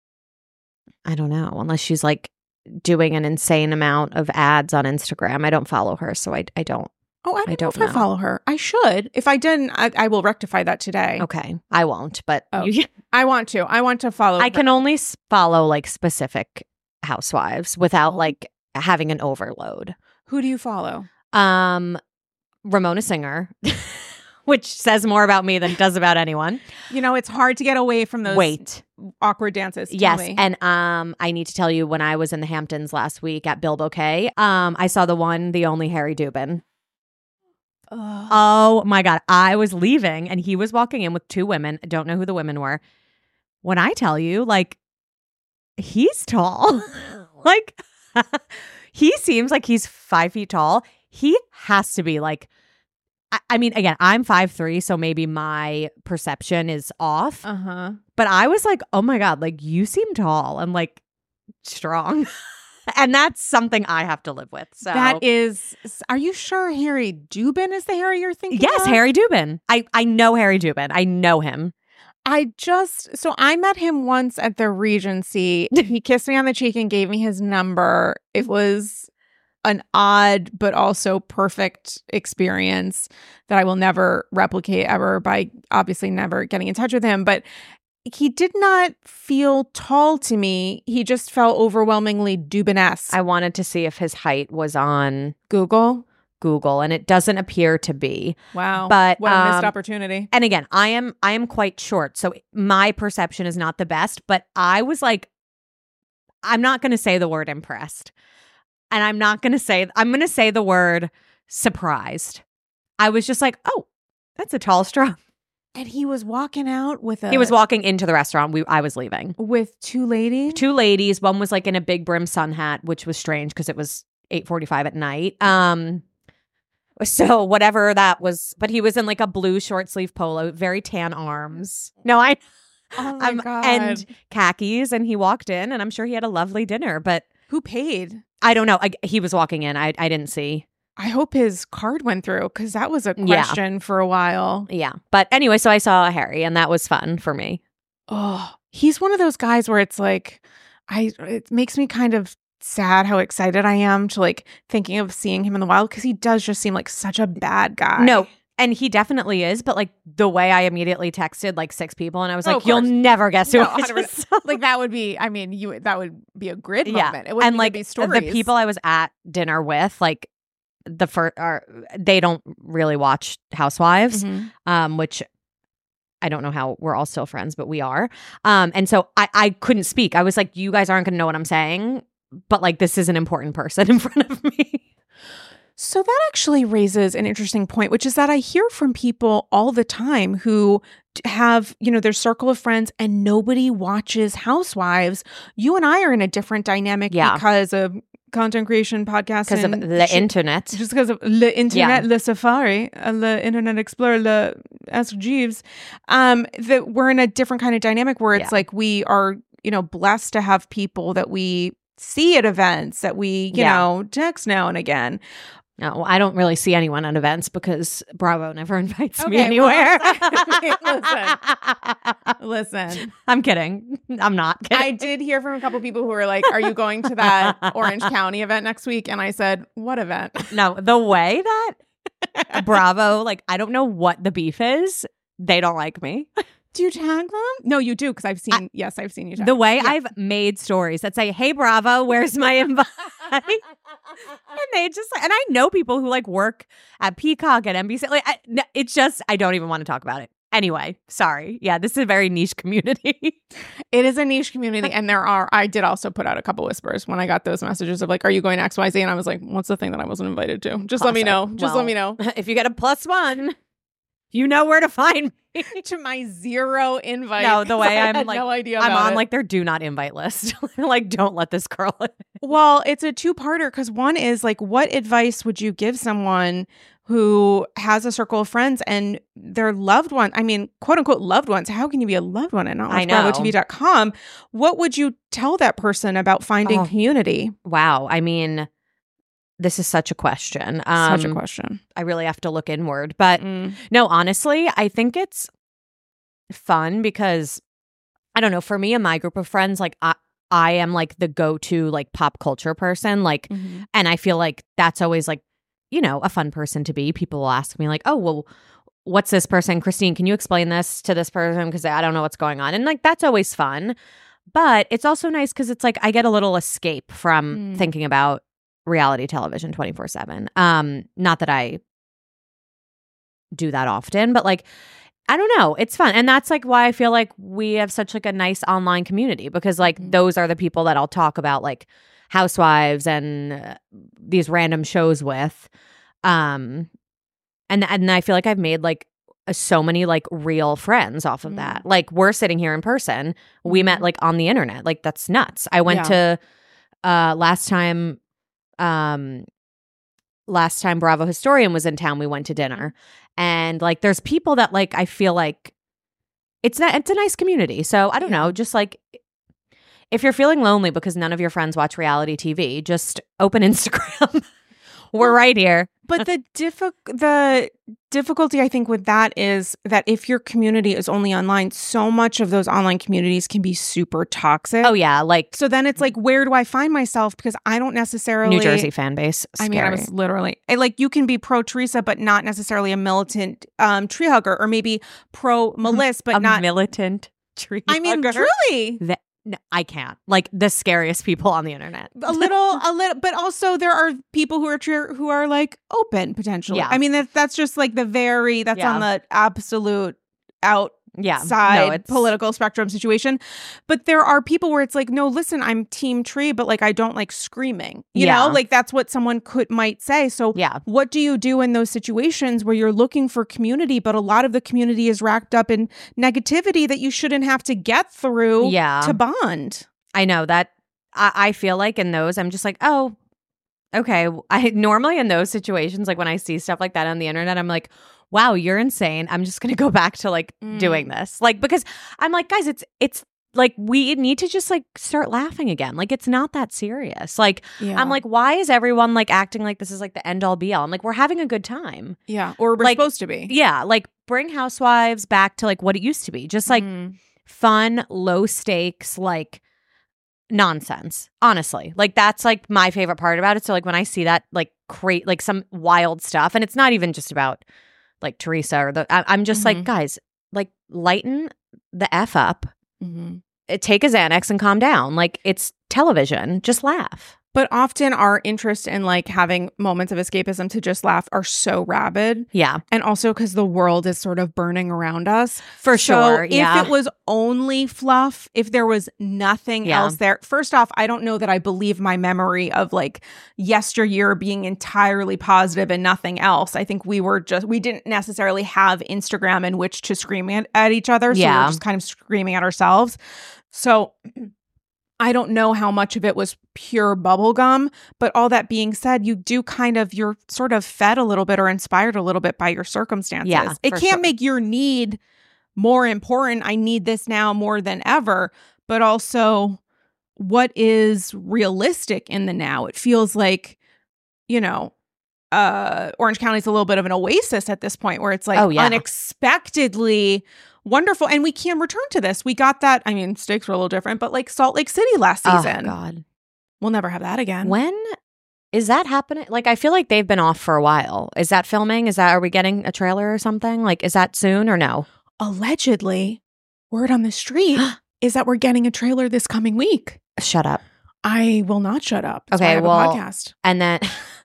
[SPEAKER 2] I don't know, unless she's like doing an insane amount of ads on Instagram. I don't follow her, so I I don't.
[SPEAKER 1] Oh, I don't,
[SPEAKER 2] I don't
[SPEAKER 1] know
[SPEAKER 2] know.
[SPEAKER 1] if I follow her. I should. If I didn't, I, I will rectify that today.
[SPEAKER 2] Okay, I won't, but
[SPEAKER 1] Oh,
[SPEAKER 2] you,
[SPEAKER 1] I want to. I want to follow.
[SPEAKER 2] I
[SPEAKER 1] her.
[SPEAKER 2] can only s- follow like specific housewives without like having an overload.
[SPEAKER 1] Who do you follow?
[SPEAKER 2] Um, Ramona Singer, which says more about me than it does about anyone.
[SPEAKER 1] You know, it's hard to get away from those
[SPEAKER 2] Wait,
[SPEAKER 1] awkward dances. Tell
[SPEAKER 2] yes,
[SPEAKER 1] me.
[SPEAKER 2] and um, I need to tell you, when I was in the Hamptons last week at Bilbo K, um, I saw the one, the only Harry Dubin.
[SPEAKER 1] Ugh.
[SPEAKER 2] Oh my God. I was leaving and he was walking in with two women. I don't know who the women were. When I tell you, like, he's tall. Like, he seems like he's five feet tall. He has to be like, I, I mean, again, I'm five three, so maybe my perception is off.
[SPEAKER 1] Uh-huh.
[SPEAKER 2] But I was like, oh my God, like, you seem tall and like strong. And that's something I have to live with. So
[SPEAKER 1] That is, are you sure Harry Dubin is the Harry you're thinking
[SPEAKER 2] yes,
[SPEAKER 1] of?
[SPEAKER 2] Harry Dubin. I, I know Harry Dubin. I know him.
[SPEAKER 1] I just, so I met him once at the Regency. He kissed me on the cheek and gave me his number. It was an odd but also perfect experience that I will never replicate ever by obviously never getting in touch with him. But he did not feel tall to me. He just felt overwhelmingly Dubin-esque.
[SPEAKER 2] I wanted to see if his height was on
[SPEAKER 1] Google.
[SPEAKER 2] Google, and it doesn't appear to be.
[SPEAKER 1] Wow.
[SPEAKER 2] But
[SPEAKER 1] what a missed
[SPEAKER 2] um,
[SPEAKER 1] opportunity.
[SPEAKER 2] And again, I am I am quite short, so my perception is not the best. But I was like, I'm not going to say the word impressed, and I'm not going to say I'm going to say the word surprised. I was just like, oh, that's a tall straw.
[SPEAKER 1] And he was walking out with a
[SPEAKER 2] He was walking into the restaurant. We I was leaving.
[SPEAKER 1] with two ladies.
[SPEAKER 2] Two ladies. One was like in a big brim sun hat, which was strange because it was eight forty-five at night. Um, so whatever that was, but he was in like a blue short sleeve polo, very tan arms. No, I,
[SPEAKER 1] Oh my
[SPEAKER 2] um,
[SPEAKER 1] God.
[SPEAKER 2] and khakis, and he walked in, and I'm sure he had a lovely dinner. But
[SPEAKER 1] Who paid?
[SPEAKER 2] I don't know. I, he was walking in. I I didn't see.
[SPEAKER 1] I hope his card went through because that was a
[SPEAKER 2] Yeah.
[SPEAKER 1] question for a while.
[SPEAKER 2] Yeah, but anyway, so I saw Harry, and that was fun for me.
[SPEAKER 1] Oh, he's one of those guys where it's like, I it makes me kind of sad how excited I am to like thinking of seeing him in the wild because he does just seem like such a bad guy.
[SPEAKER 2] No. And he definitely is, but like the way I immediately texted like six people, and I was
[SPEAKER 1] Oh,
[SPEAKER 2] like,
[SPEAKER 1] of
[SPEAKER 2] "You'll
[SPEAKER 1] course.
[SPEAKER 2] never guess who
[SPEAKER 1] No,
[SPEAKER 2] it
[SPEAKER 1] one hundred
[SPEAKER 2] is."
[SPEAKER 1] percent. Like that would be, I mean, you that would be a grid
[SPEAKER 2] Yeah.
[SPEAKER 1] moment. It wouldn't
[SPEAKER 2] And
[SPEAKER 1] even
[SPEAKER 2] like
[SPEAKER 1] be
[SPEAKER 2] the
[SPEAKER 1] stories.
[SPEAKER 2] people I was at dinner with, like the first, are they don't really watch Housewives,
[SPEAKER 1] Mhm.
[SPEAKER 2] um, which I don't know how we're all still friends, but we are. Um, and so I I couldn't speak. I was like, "You guys aren't going to know what I'm saying," but like this is an important person in front of me.
[SPEAKER 1] So that actually raises an interesting point, which is that I hear from people all the time who d- have, you know, their circle of friends and nobody watches Housewives. You and I are in a different dynamic
[SPEAKER 2] Yeah.
[SPEAKER 1] because of content creation podcast.
[SPEAKER 2] Because of the
[SPEAKER 1] sh-
[SPEAKER 2] internet.
[SPEAKER 1] Just because of the internet,
[SPEAKER 2] Yeah.
[SPEAKER 1] the Safari, uh, the Internet Explorer, the Ask Jeeves. Um, that we're in a different kind of dynamic where it's
[SPEAKER 2] Yeah.
[SPEAKER 1] like we are, you know, blessed to have people that we see at events, that we, you
[SPEAKER 2] Yeah.
[SPEAKER 1] know, text now and again.
[SPEAKER 2] No, I don't really see anyone at events because Bravo never invites me
[SPEAKER 1] Okay,
[SPEAKER 2] anywhere.
[SPEAKER 1] well, Listen,
[SPEAKER 2] I'm kidding. I'm not kidding.
[SPEAKER 1] I did hear from a couple people who were like, "Are you going to that Orange County event next week?" And I said, "What event?"
[SPEAKER 2] No, the way that Bravo, like, I don't know what the beef is. They don't like me.
[SPEAKER 1] Do you tag them? No, you do, because I've seen. I, yes, I've seen you tag.
[SPEAKER 2] The way
[SPEAKER 1] yeah.
[SPEAKER 2] I've made stories that say, "Hey, Bravo, where's my invite?" And they just, and I know people who like work at Peacock, at N B C. Like, I, it's just, I don't even want to talk about it. Anyway, sorry. Yeah, this is a very niche community.
[SPEAKER 1] It is a niche community, and there are. I did also put out a couple whispers when I got those messages of like, "Are you going to X Y Z?" And I was like, "What's the thing that I wasn't invited to? Just
[SPEAKER 2] Classic.
[SPEAKER 1] let me know. Just
[SPEAKER 2] Well,
[SPEAKER 1] let me know."
[SPEAKER 2] If you get a plus one, you know where to find me.
[SPEAKER 1] To my zero invite.
[SPEAKER 2] No, the way
[SPEAKER 1] I
[SPEAKER 2] I'm
[SPEAKER 1] had
[SPEAKER 2] like,
[SPEAKER 1] no idea.
[SPEAKER 2] I'm
[SPEAKER 1] about
[SPEAKER 2] on
[SPEAKER 1] it.
[SPEAKER 2] like their do not invite list. Like, don't let this girl in.
[SPEAKER 1] Well, it's a two-parter because one is like, what advice would you give someone who has a circle of friends and their loved one, I mean, quote unquote loved ones, how can you be a loved one and not
[SPEAKER 2] I
[SPEAKER 1] watch
[SPEAKER 2] know.
[SPEAKER 1] Bravo T V dot com? What would you tell that person about finding
[SPEAKER 2] Oh.
[SPEAKER 1] community?
[SPEAKER 2] Wow. I mean, this is such a question. Um,
[SPEAKER 1] Such a question.
[SPEAKER 2] I really have to look inward. But
[SPEAKER 1] Mm.
[SPEAKER 2] no, honestly, I think it's fun because, I don't know, for me and my group of friends, like, I, I am like the go-to like pop culture person. Like,
[SPEAKER 1] Mhm.
[SPEAKER 2] and I feel like that's always like, you know, a fun person to be. People will ask me like, oh, well, what's this person? Christine, can you explain this to this person? Because I don't know what's going on. And like, that's always fun. But it's also nice because it's like I get a little escape from
[SPEAKER 1] Mm.
[SPEAKER 2] thinking about reality television twenty-four seven. Um, not that I do that often, but like, I don't know. It's fun. And that's like why I feel like we have such like a nice online community because like
[SPEAKER 1] Mhm.
[SPEAKER 2] those are the people that I'll talk about like Housewives and uh, these random shows with. Um, and and I feel like I've made like uh, so many like real friends off of
[SPEAKER 1] Mm.
[SPEAKER 2] that. Like we're sitting here in person. We
[SPEAKER 1] Mhm.
[SPEAKER 2] met like on the internet. Like that's nuts. I went to uh last time um last time Bravo Historian was in town, we went to dinner. And like there's people that like I feel like it's not it's a nice community. So I don't
[SPEAKER 1] Yeah.
[SPEAKER 2] know, just like if you're feeling lonely because none of your friends watch reality T V, just open Instagram. We're right here.
[SPEAKER 1] But the diffi- the difficulty I think with that is that if your community is only online, so much of those online communities can be super toxic.
[SPEAKER 2] Oh yeah, like
[SPEAKER 1] So then it's like, where do I find myself? Because I don't necessarily
[SPEAKER 2] New Jersey fan base.
[SPEAKER 1] I mean, I
[SPEAKER 2] Scary.
[SPEAKER 1] was literally I, like, you can be pro Teresa, but not necessarily a militant um, tree hugger, or maybe pro Melissa, but
[SPEAKER 2] a
[SPEAKER 1] not.
[SPEAKER 2] militant tree.
[SPEAKER 1] I mean,
[SPEAKER 2] hugger.
[SPEAKER 1] truly.
[SPEAKER 2] That, no, I can't. Like the scariest people on the internet.
[SPEAKER 1] A little, a little, but also there are people who are true, who are like open potentially.
[SPEAKER 2] Yeah.
[SPEAKER 1] I mean, that that's just like the very that's
[SPEAKER 2] Yeah.
[SPEAKER 1] on the absolute out.
[SPEAKER 2] Yeah,
[SPEAKER 1] side
[SPEAKER 2] no, it's
[SPEAKER 1] political spectrum situation. But there are people where it's like, no, listen, I'm team tree, but like I don't like screaming. You
[SPEAKER 2] Yeah.
[SPEAKER 1] know, like that's what someone could might say. So
[SPEAKER 2] Yeah,
[SPEAKER 1] what do you do in those situations where you're looking for community, but a lot of the community is racked up in negativity that you shouldn't have to get through
[SPEAKER 2] Yeah.
[SPEAKER 1] to bond?
[SPEAKER 2] I know that. I, I feel like in those, I'm just like, oh, okay. I normally in those situations, like when I see stuff like that on the internet, I'm like, wow, you're insane. I'm just gonna go back to like
[SPEAKER 1] Mm.
[SPEAKER 2] doing this, like because I'm like, guys, it's it's like we need to just like start laughing again. Like it's not that serious. Like
[SPEAKER 1] Yeah.
[SPEAKER 2] I'm like, why is everyone like acting like this is like the end all be all? I'm like, we're having a good time.
[SPEAKER 1] yeah, or we're
[SPEAKER 2] like-
[SPEAKER 1] supposed to be.
[SPEAKER 2] Yeah, like bring Housewives back to like what it used to be, just like
[SPEAKER 1] Mm.
[SPEAKER 2] fun, low stakes, like nonsense. Honestly, like that's like my favorite part about it. So like when I see that like create like some wild stuff, and it's not even just about like Teresa or the. I, I'm just like,
[SPEAKER 1] Mhm.
[SPEAKER 2] guys, like lighten the f up.
[SPEAKER 1] Mhm.
[SPEAKER 2] Uh, Take a Xanax and calm down. Like it's television. Just laugh.
[SPEAKER 1] But often our interest in like having moments of escapism to just laugh are so rabid.
[SPEAKER 2] Yeah,
[SPEAKER 1] And also because the world is sort of burning around us.
[SPEAKER 2] for
[SPEAKER 1] So
[SPEAKER 2] sure. yeah,
[SPEAKER 1] if it was only fluff, if there was nothing
[SPEAKER 2] Yeah.
[SPEAKER 1] else there, first off, I don't know that I believe my memory of like yesteryear being entirely positive and nothing else. I think we were just, we didn't necessarily have Instagram in which to scream at, at each other. So we
[SPEAKER 2] Yeah.
[SPEAKER 1] were just kind of screaming at ourselves. So I don't know how much of it was pure bubblegum, but all that being said, you do kind of, you're sort of fed a little bit or inspired a little bit by your circumstances.
[SPEAKER 2] Yeah,
[SPEAKER 1] it
[SPEAKER 2] for
[SPEAKER 1] can't
[SPEAKER 2] sure.
[SPEAKER 1] make your need more important. I need this now more than ever, but also what is realistic in the now. It feels like, you know, uh, Orange County is a little bit of an oasis at this point where it's like
[SPEAKER 2] Oh, yeah.
[SPEAKER 1] unexpectedly wonderful. And we can return to this. We got that. I mean, stakes were a little different, but like Salt Lake City last season.
[SPEAKER 2] Oh, God.
[SPEAKER 1] We'll never have that again.
[SPEAKER 2] When is that happening? Like, I feel like they've been off for a while. Is that filming? Is that, are we getting a trailer or something? Like, is that soon or no?
[SPEAKER 1] Allegedly, word on the street is that we're getting a trailer this coming week.
[SPEAKER 2] Shut up.
[SPEAKER 1] I will not shut up. That's
[SPEAKER 2] Okay,
[SPEAKER 1] why I have
[SPEAKER 2] well,
[SPEAKER 1] a podcast.
[SPEAKER 2] And then,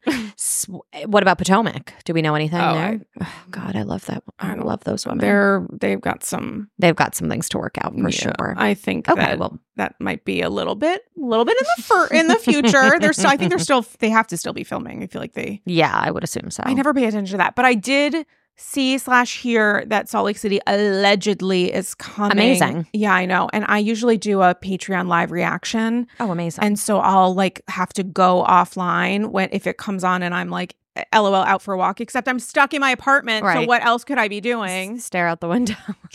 [SPEAKER 2] s- what about Potomac? Do we know anything
[SPEAKER 1] Oh,
[SPEAKER 2] there? Oh, God, I love that. I,
[SPEAKER 1] I don't-
[SPEAKER 2] love those women.
[SPEAKER 1] They're they've got some
[SPEAKER 2] They've got some things to work out for
[SPEAKER 1] yeah,
[SPEAKER 2] sure.
[SPEAKER 1] I think
[SPEAKER 2] Okay,
[SPEAKER 1] that
[SPEAKER 2] well,
[SPEAKER 1] that might be a little bit, a little bit in the fur in the future. They're still, I think they're still, they have to still be filming. I feel like they.
[SPEAKER 2] yeah, I would assume so.
[SPEAKER 1] I never pay attention to that, but I did see slash hear that Salt Lake City allegedly is coming.
[SPEAKER 2] Amazing.
[SPEAKER 1] Yeah, I know. And I usually do a Patreon live reaction.
[SPEAKER 2] Oh, amazing.
[SPEAKER 1] And so I'll like have to go offline when if it comes on and I'm like, LOL, out for a walk, except I'm stuck in my apartment. So
[SPEAKER 2] Right.
[SPEAKER 1] what else could I be doing?
[SPEAKER 2] Stare out the window.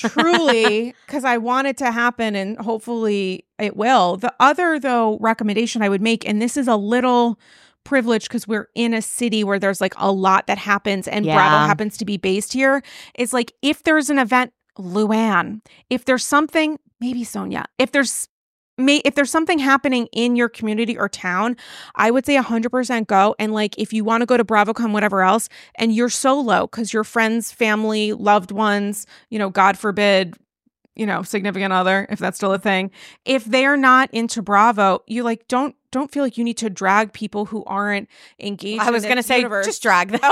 [SPEAKER 1] Truly, because I want it to happen and hopefully it will. The other, though, recommendation I would make, and this is a little privileged because we're in a city where there's like a lot that happens and
[SPEAKER 2] Yeah.
[SPEAKER 1] Bravo happens to be based here, is like if there's an event, Luann, if there's something, maybe Sonia, if there's May, if there's something happening in your community or town, I would say one hundred percent go. And like, if you want to go to BravoCon, whatever else, and you're solo because your friends, family, loved ones, you know, God forbid, you know, significant other, if that's still a thing, if they're not into Bravo, you like, don't, don't feel like you need to drag people who aren't engaged.
[SPEAKER 2] I was
[SPEAKER 1] in
[SPEAKER 2] going to
[SPEAKER 1] this
[SPEAKER 2] say,
[SPEAKER 1] universe.
[SPEAKER 2] just drag them.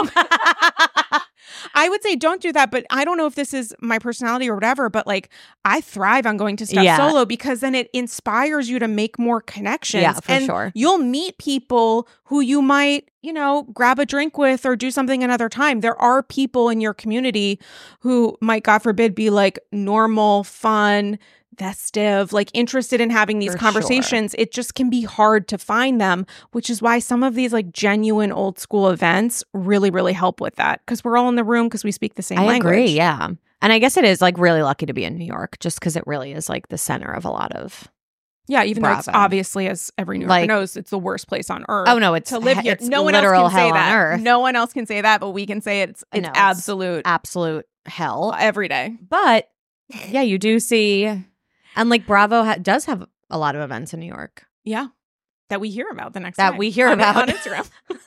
[SPEAKER 1] Oh. I would say don't do that, but I don't know if this is my personality or whatever, but like I thrive on going to stuff
[SPEAKER 2] Yeah.
[SPEAKER 1] solo because then it inspires you to make more connections.
[SPEAKER 2] Yeah, for
[SPEAKER 1] and
[SPEAKER 2] sure.
[SPEAKER 1] You'll meet people who you might, you know, grab a drink with or do something another time. There are people in your community who might, God forbid, be like normal, fun, festive, like interested in having these
[SPEAKER 2] For
[SPEAKER 1] conversations. It just can be hard to find them, which is why some of these like genuine old school events really, really help with that because we're all in the room because we speak the same
[SPEAKER 2] I
[SPEAKER 1] language.
[SPEAKER 2] agree. Yeah. And I guess it is like really lucky to be in New York just because it really is like the center of a lot of.
[SPEAKER 1] Yeah, even though it's
[SPEAKER 2] Bravo.
[SPEAKER 1] obviously, as every New Yorker
[SPEAKER 2] Like-
[SPEAKER 1] knows, it's the worst place on earth.
[SPEAKER 2] Oh, no, it's
[SPEAKER 1] to live
[SPEAKER 2] he-
[SPEAKER 1] here.
[SPEAKER 2] it's
[SPEAKER 1] No one else
[SPEAKER 2] literal
[SPEAKER 1] can say
[SPEAKER 2] hell on
[SPEAKER 1] that.
[SPEAKER 2] earth.
[SPEAKER 1] No one else can say that, but we can say it. It's
[SPEAKER 2] I
[SPEAKER 1] it's
[SPEAKER 2] know, it's
[SPEAKER 1] absolute
[SPEAKER 2] Absolute hell.
[SPEAKER 1] every day.
[SPEAKER 2] But yeah, you do see. And like Bravo ha- does have a lot of events in New York.
[SPEAKER 1] Yeah, that we hear about the next
[SPEAKER 2] That
[SPEAKER 1] day
[SPEAKER 2] we hear
[SPEAKER 1] on,
[SPEAKER 2] about.
[SPEAKER 1] on Instagram.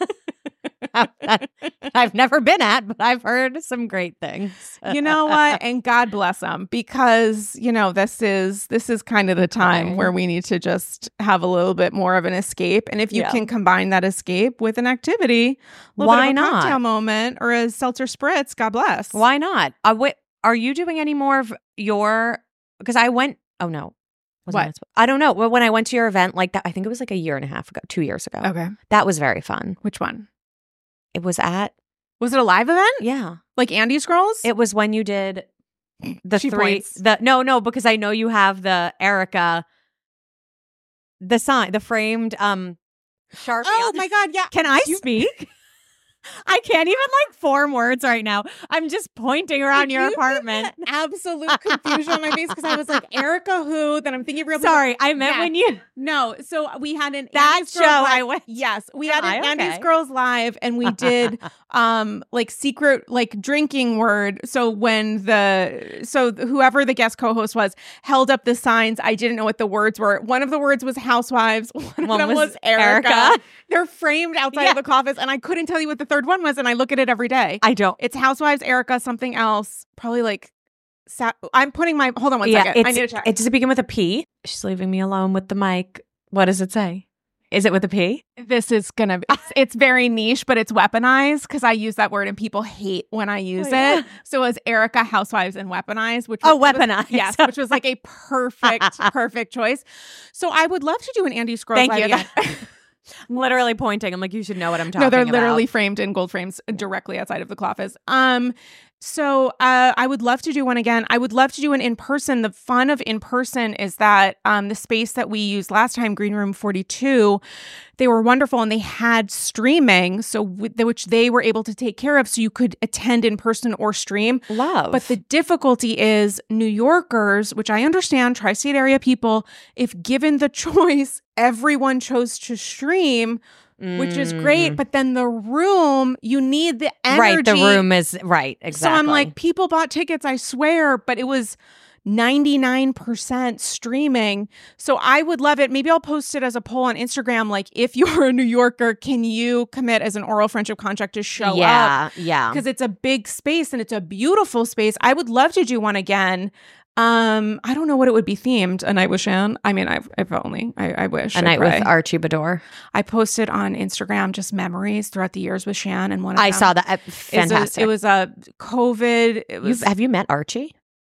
[SPEAKER 2] I've never been at, but I've heard some great things.
[SPEAKER 1] You know what? And God bless them because you know this is this is kind of the time
[SPEAKER 2] Right.
[SPEAKER 1] where we need to just have a little bit more of an escape. And if you
[SPEAKER 2] Yeah.
[SPEAKER 1] can combine that escape with an activity, a little
[SPEAKER 2] Why
[SPEAKER 1] bit of a
[SPEAKER 2] not?
[SPEAKER 1] cocktail moment or a seltzer spritz, God bless.
[SPEAKER 2] Why not? Uh, wait, are you doing any more of your? Because I went. Oh no. Wasn't
[SPEAKER 1] What?
[SPEAKER 2] I supposed- I don't know. Well, when I went to your event, like that, I think it was like a year and a half ago, two years ago.
[SPEAKER 1] Okay,
[SPEAKER 2] That was very fun.
[SPEAKER 1] which one?
[SPEAKER 2] It was at
[SPEAKER 1] Was it a live event?
[SPEAKER 2] yeah.
[SPEAKER 1] Like Andy's Girls?
[SPEAKER 2] It was when you did the
[SPEAKER 1] She
[SPEAKER 2] three.
[SPEAKER 1] points.
[SPEAKER 2] The no, no, because I know you have the Erica, the sign, the framed um Sharpie.
[SPEAKER 1] Oh
[SPEAKER 2] on-
[SPEAKER 1] my God, yeah.
[SPEAKER 2] Can I
[SPEAKER 1] You-
[SPEAKER 2] speak? I can't even like form words right now. I'm just pointing around
[SPEAKER 1] Did
[SPEAKER 2] your
[SPEAKER 1] you see
[SPEAKER 2] apartment.
[SPEAKER 1] that absolute confusion on my face because I was like, Erica who? Then I'm thinking real
[SPEAKER 2] Sorry, I meant
[SPEAKER 1] Yeah.
[SPEAKER 2] when you
[SPEAKER 1] No, so we had an
[SPEAKER 2] that
[SPEAKER 1] Andy's
[SPEAKER 2] show
[SPEAKER 1] Girls Live.
[SPEAKER 2] I went.
[SPEAKER 1] Yes, we
[SPEAKER 2] Am
[SPEAKER 1] had an
[SPEAKER 2] I
[SPEAKER 1] Andy's
[SPEAKER 2] okay?
[SPEAKER 1] Girls Live, and we did um like secret like drinking word. So when the so whoever the guest co-host was held up the signs, I didn't know what the words were. One of the words was housewives. One,
[SPEAKER 2] One
[SPEAKER 1] of them
[SPEAKER 2] was
[SPEAKER 1] was, Erica.
[SPEAKER 2] Erica.
[SPEAKER 1] They're framed outside
[SPEAKER 2] Yeah.
[SPEAKER 1] of the office, and I couldn't tell you what the third one was. And I look at it every day.
[SPEAKER 2] I don't.
[SPEAKER 1] It's housewives, Erica, something else. Probably like. Sa- I'm putting my. Hold on one
[SPEAKER 2] yeah,
[SPEAKER 1] second.
[SPEAKER 2] it's,
[SPEAKER 1] I need to check.
[SPEAKER 2] it does it begin with a P? She's leaving me alone with the mic. What does it say? Is it with a P?
[SPEAKER 1] This is gonna be, it's, it's very niche, but it's weaponized because I use that word and people hate when I use
[SPEAKER 2] Oh, yeah.
[SPEAKER 1] it. So it was Erica Housewives and Weaponized, which
[SPEAKER 2] Oh,
[SPEAKER 1] was,
[SPEAKER 2] weaponized.
[SPEAKER 1] yes, which was like a perfect, perfect choice. So I would love to do an Andy Scrolls.
[SPEAKER 2] Thank you.
[SPEAKER 1] live event.
[SPEAKER 2] I'm literally pointing. I'm like, you should know what I'm talking
[SPEAKER 1] No,
[SPEAKER 2] about.
[SPEAKER 1] they're literally framed in gold frames directly outside of the office. Um, So uh, I would love to do one again. I would love to do an in person. The fun of in person is that um, the space that we used last time, Green Room forty-two, they were wonderful and they had streaming, so w- which they were able to take care of, so you could attend in person or stream.
[SPEAKER 2] Love.
[SPEAKER 1] But the difficulty is New Yorkers, which I understand, tri-state area people, if given the choice, everyone chose to stream. Which is great,
[SPEAKER 2] Mm.
[SPEAKER 1] but then the room, you need the energy.
[SPEAKER 2] Right, the room is right, exactly.
[SPEAKER 1] So I'm like, people bought tickets, I swear, but it was ninety-nine percent streaming. So I would love it. Maybe I'll post it as a poll on Instagram. Like, if you're a New Yorker, can you commit as an oral friendship contract to show
[SPEAKER 2] yeah,
[SPEAKER 1] up?
[SPEAKER 2] yeah.
[SPEAKER 1] Because it's a big space and it's a beautiful space. I would love to do one again. Um, I don't know what it would be themed. A Night with Shan. I mean, I've, I've only, I, I wish.
[SPEAKER 2] A
[SPEAKER 1] I
[SPEAKER 2] Night
[SPEAKER 1] pray.
[SPEAKER 2] with Archie Bador.
[SPEAKER 1] I posted on Instagram just memories throughout the years with Shan, and one of
[SPEAKER 2] I
[SPEAKER 1] them
[SPEAKER 2] saw that. Uh,
[SPEAKER 1] is a-
[SPEAKER 2] fantastic.
[SPEAKER 1] it was a COVID. It
[SPEAKER 2] You've,
[SPEAKER 1] was
[SPEAKER 2] have you met Archie?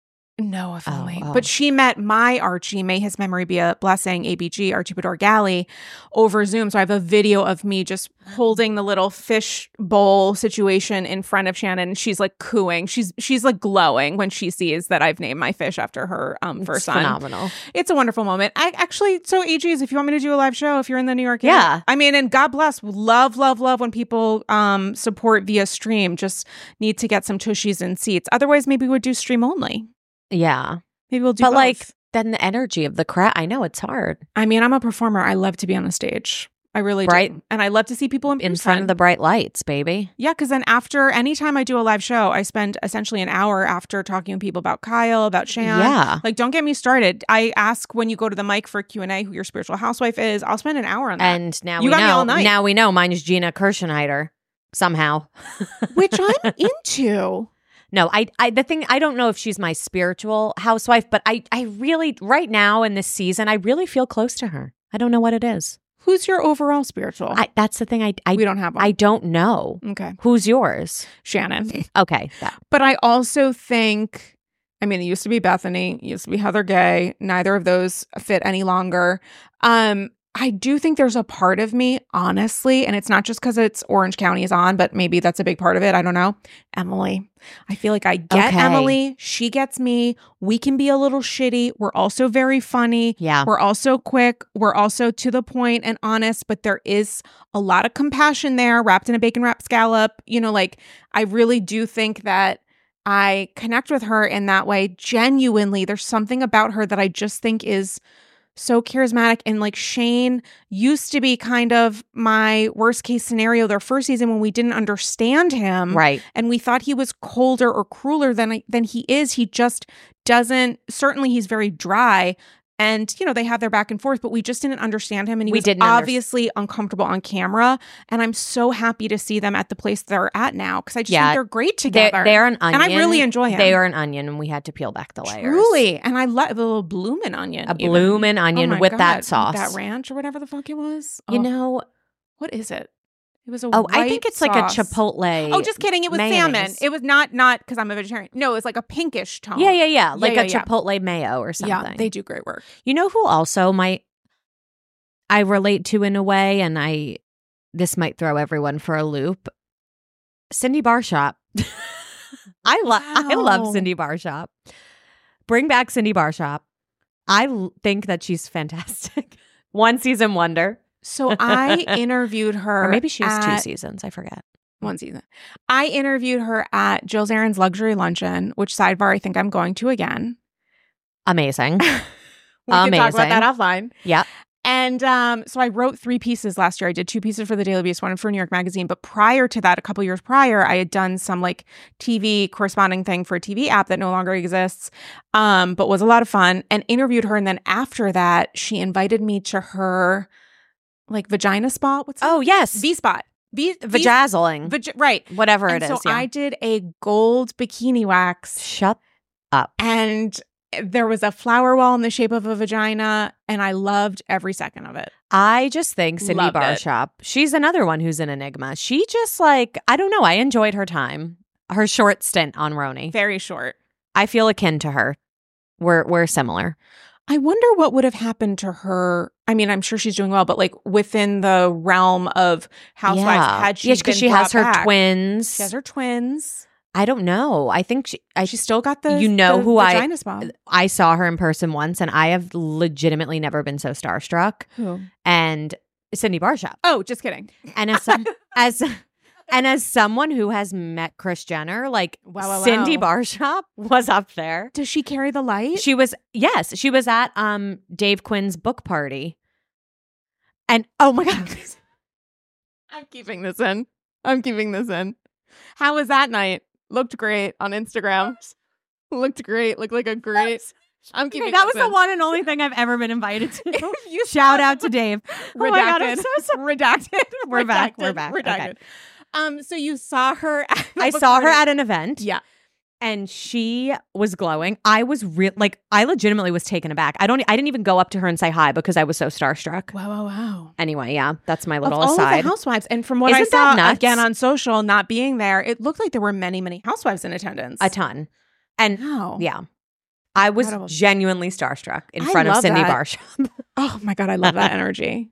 [SPEAKER 1] no, if
[SPEAKER 2] Oh,
[SPEAKER 1] only.
[SPEAKER 2] oh.
[SPEAKER 1] But she met my Archie, may his memory be a blessing, A B G, Archie Bador Galley, over Zoom. So I have a video of me just holding the little fish bowl situation in front of Shannon. And she's like cooing. She's she's like glowing when she sees that I've named my fish after her um, first
[SPEAKER 2] It's
[SPEAKER 1] son.
[SPEAKER 2] phenomenal.
[SPEAKER 1] It's a wonderful moment. I actually, so A Gs, if you want me to do a live show, if you're in the New York area,
[SPEAKER 2] Yeah.
[SPEAKER 1] I mean, and God bless, love, love, love when people um, support via stream. Just need to get some tushies and seats. Otherwise, maybe we'd do stream only.
[SPEAKER 2] Yeah.
[SPEAKER 1] Maybe we'll do
[SPEAKER 2] But
[SPEAKER 1] both.
[SPEAKER 2] like, then the energy of the crowd, I know it's hard.
[SPEAKER 1] I mean, I'm a performer. I love to be on a stage. I really
[SPEAKER 2] Right.
[SPEAKER 1] do. And I love to see people in,
[SPEAKER 2] In front of the bright lights, baby.
[SPEAKER 1] Yeah, because then after, anytime I do a live show, I spend essentially an hour after talking to people about Kyle, about Shan.
[SPEAKER 2] Yeah.
[SPEAKER 1] Like, don't get me started. I ask when you go to the mic for Q and A who your spiritual housewife is. I'll spend an hour on that.
[SPEAKER 2] And now
[SPEAKER 1] You
[SPEAKER 2] we
[SPEAKER 1] got me
[SPEAKER 2] know.
[SPEAKER 1] all night.
[SPEAKER 2] Now we know mine is Gina Kirschenheiter somehow.
[SPEAKER 1] Which I'm into.
[SPEAKER 2] No, I, I, the thing, I don't know if she's my spiritual housewife, but I, I really, right now in this season, I really feel close to her. I don't know what it is.
[SPEAKER 1] Who's your overall spiritual?
[SPEAKER 2] I, that's the thing. I, I,
[SPEAKER 1] we don't have one.
[SPEAKER 2] I don't know.
[SPEAKER 1] okay.
[SPEAKER 2] Who's yours?
[SPEAKER 1] Shannon.
[SPEAKER 2] Okay. That,
[SPEAKER 1] But I also think, I mean, it used to be Bethany, it used to be Heather Gay. Neither of those fit any longer. Um, I do think there's a part of me, honestly, and it's not just because it's Orange County is on, but maybe that's a big part of it. I don't know. Emily. I feel like I get
[SPEAKER 2] Okay.
[SPEAKER 1] Emily. She gets me. We can be a little shitty. We're also very funny.
[SPEAKER 2] yeah.
[SPEAKER 1] We're also quick. We're also to the point and honest, but there is a lot of compassion there wrapped in a bacon wrap scallop. You know, like, I really do think that I connect with her in that way. Genuinely, there's something about her that I just think is so charismatic. And like, Shane used to be kind of my worst case scenario their first season when we didn't understand him.
[SPEAKER 2] Right.
[SPEAKER 1] And we thought he was colder or crueler than than he is. He just doesn't, certainly he's very dry. And, you know, they have their back and forth, but we just didn't understand him. And he
[SPEAKER 2] We
[SPEAKER 1] was
[SPEAKER 2] didn't under-
[SPEAKER 1] obviously uncomfortable on camera. And I'm so happy to see them at the place they're at now because I just
[SPEAKER 2] Yeah.
[SPEAKER 1] think they're great
[SPEAKER 2] They're,
[SPEAKER 1] together.
[SPEAKER 2] they're an onion.
[SPEAKER 1] And I really enjoy him.
[SPEAKER 2] They are an onion, and we had to peel back the layers.
[SPEAKER 1] Truly. And I love a little bloomin' onion.
[SPEAKER 2] A
[SPEAKER 1] even.
[SPEAKER 2] bloomin' onion
[SPEAKER 1] Oh my
[SPEAKER 2] with
[SPEAKER 1] God,
[SPEAKER 2] that sauce.
[SPEAKER 1] That ranch or whatever the fuck it was.
[SPEAKER 2] You
[SPEAKER 1] Oh,
[SPEAKER 2] know,
[SPEAKER 1] what is it? It was a
[SPEAKER 2] oh, I
[SPEAKER 1] white
[SPEAKER 2] think it's
[SPEAKER 1] sauce.
[SPEAKER 2] like a Chipotle.
[SPEAKER 1] Oh, just kidding. It was salmon.
[SPEAKER 2] mayonnaise.
[SPEAKER 1] It was not, not because I'm a vegetarian. No, it was like a pinkish tone.
[SPEAKER 2] Yeah, yeah, yeah. Like
[SPEAKER 1] yeah,
[SPEAKER 2] a
[SPEAKER 1] yeah.
[SPEAKER 2] Chipotle mayo or something.
[SPEAKER 1] Yeah, they do great work.
[SPEAKER 2] You know who also might I relate to in a way, and I this might throw everyone for a loop. Cindy Barshop. I love I love
[SPEAKER 1] Wow.
[SPEAKER 2] Cindy Barshop. Bring back Cindy Barshop. I l- think that she's fantastic. One season wonder.
[SPEAKER 1] So I interviewed her.
[SPEAKER 2] Or maybe she has two
[SPEAKER 1] at-
[SPEAKER 2] seasons. I forget.
[SPEAKER 1] One season. I interviewed her at Jill Zarin's Luxury Luncheon, which sidebar I think I'm going to again.
[SPEAKER 2] Amazing.
[SPEAKER 1] We can talk about
[SPEAKER 2] Amazing.
[SPEAKER 1] that offline.
[SPEAKER 2] Yep.
[SPEAKER 1] And um, so I wrote three pieces last year. I did two pieces for the Daily Beast, one for New York Magazine. But prior to that, a couple years prior, I had done some like T V corresponding thing for a T V app that no longer exists, um, but was a lot of fun, and interviewed her. And then after that, she invited me to her like vagina spot. What's
[SPEAKER 2] Oh, yes.
[SPEAKER 1] V spot? V
[SPEAKER 2] Vajazzling.
[SPEAKER 1] Vag- right.
[SPEAKER 2] Whatever
[SPEAKER 1] And
[SPEAKER 2] it
[SPEAKER 1] so
[SPEAKER 2] is. Yeah.
[SPEAKER 1] I did a gold bikini wax,
[SPEAKER 2] Shut up.
[SPEAKER 1] and there was a flower wall in the shape of a vagina, and I loved every second of it.
[SPEAKER 2] I just think Cindy
[SPEAKER 1] Loved it.
[SPEAKER 2] Barshop, she's another one who's an enigma. She just like, I don't know. I enjoyed her time, her short stint on Roni.
[SPEAKER 1] Very short.
[SPEAKER 2] I feel akin to her. We're we're similar.
[SPEAKER 1] I wonder what would have happened to her. I mean, I'm sure she's doing well, but like within the realm of housewives,
[SPEAKER 2] yeah,
[SPEAKER 1] had she
[SPEAKER 2] yeah,
[SPEAKER 1] been
[SPEAKER 2] because she
[SPEAKER 1] brought
[SPEAKER 2] has her
[SPEAKER 1] back.
[SPEAKER 2] twins.
[SPEAKER 1] She has her twins.
[SPEAKER 2] I don't know. I think she. I
[SPEAKER 1] She still got the
[SPEAKER 2] You know
[SPEAKER 1] the
[SPEAKER 2] who I-
[SPEAKER 1] vagina spot.
[SPEAKER 2] I saw her in person once, and I have legitimately never been so starstruck.
[SPEAKER 1] Who?
[SPEAKER 2] And Cindy Barshop.
[SPEAKER 1] Oh, just kidding.
[SPEAKER 2] And as some, as and as someone who has met Kris Jenner, like
[SPEAKER 1] Wow, wow,
[SPEAKER 2] Cindy
[SPEAKER 1] wow.
[SPEAKER 2] Barshop was up there.
[SPEAKER 1] Does she carry the light?
[SPEAKER 2] She was yes, she was at um Dave Quinn's book party. And oh my god.
[SPEAKER 1] I'm keeping this in. I'm keeping this in. How was that night? Looked great on Instagram. Looked great. Looked like a great. I'm keeping
[SPEAKER 2] Okay, that was
[SPEAKER 1] this
[SPEAKER 2] the
[SPEAKER 1] in.
[SPEAKER 2] one and only thing I've ever been invited to.
[SPEAKER 1] If you
[SPEAKER 2] Shout
[SPEAKER 1] saw
[SPEAKER 2] out to Dave.
[SPEAKER 1] Redacted.
[SPEAKER 2] Oh my God, I'm so sorry.
[SPEAKER 1] Redacted.
[SPEAKER 2] We're back,
[SPEAKER 1] Redacted.
[SPEAKER 2] we're back, okay.
[SPEAKER 1] Redacted. Um, so you saw her at the
[SPEAKER 2] I
[SPEAKER 1] book
[SPEAKER 2] saw her
[SPEAKER 1] party.
[SPEAKER 2] at an event.
[SPEAKER 1] Yeah.
[SPEAKER 2] And she was glowing. I was real like I legitimately was taken aback. I don't I didn't even go up to her and say hi because I was so starstruck.
[SPEAKER 1] Wow, wow, wow.
[SPEAKER 2] Anyway, yeah, that's my
[SPEAKER 1] Of
[SPEAKER 2] little
[SPEAKER 1] all
[SPEAKER 2] aside.
[SPEAKER 1] of the housewives. And from what I
[SPEAKER 2] Isn't that
[SPEAKER 1] saw
[SPEAKER 2] nuts?
[SPEAKER 1] again on social, not being there, it looked like there were many, many housewives in attendance.
[SPEAKER 2] A ton. And
[SPEAKER 1] Wow.
[SPEAKER 2] yeah. I was
[SPEAKER 1] Incredible.
[SPEAKER 2] genuinely starstruck in
[SPEAKER 1] I
[SPEAKER 2] front of
[SPEAKER 1] love
[SPEAKER 2] Cindy
[SPEAKER 1] that.
[SPEAKER 2] Barshop.
[SPEAKER 1] Oh my God, I love that energy.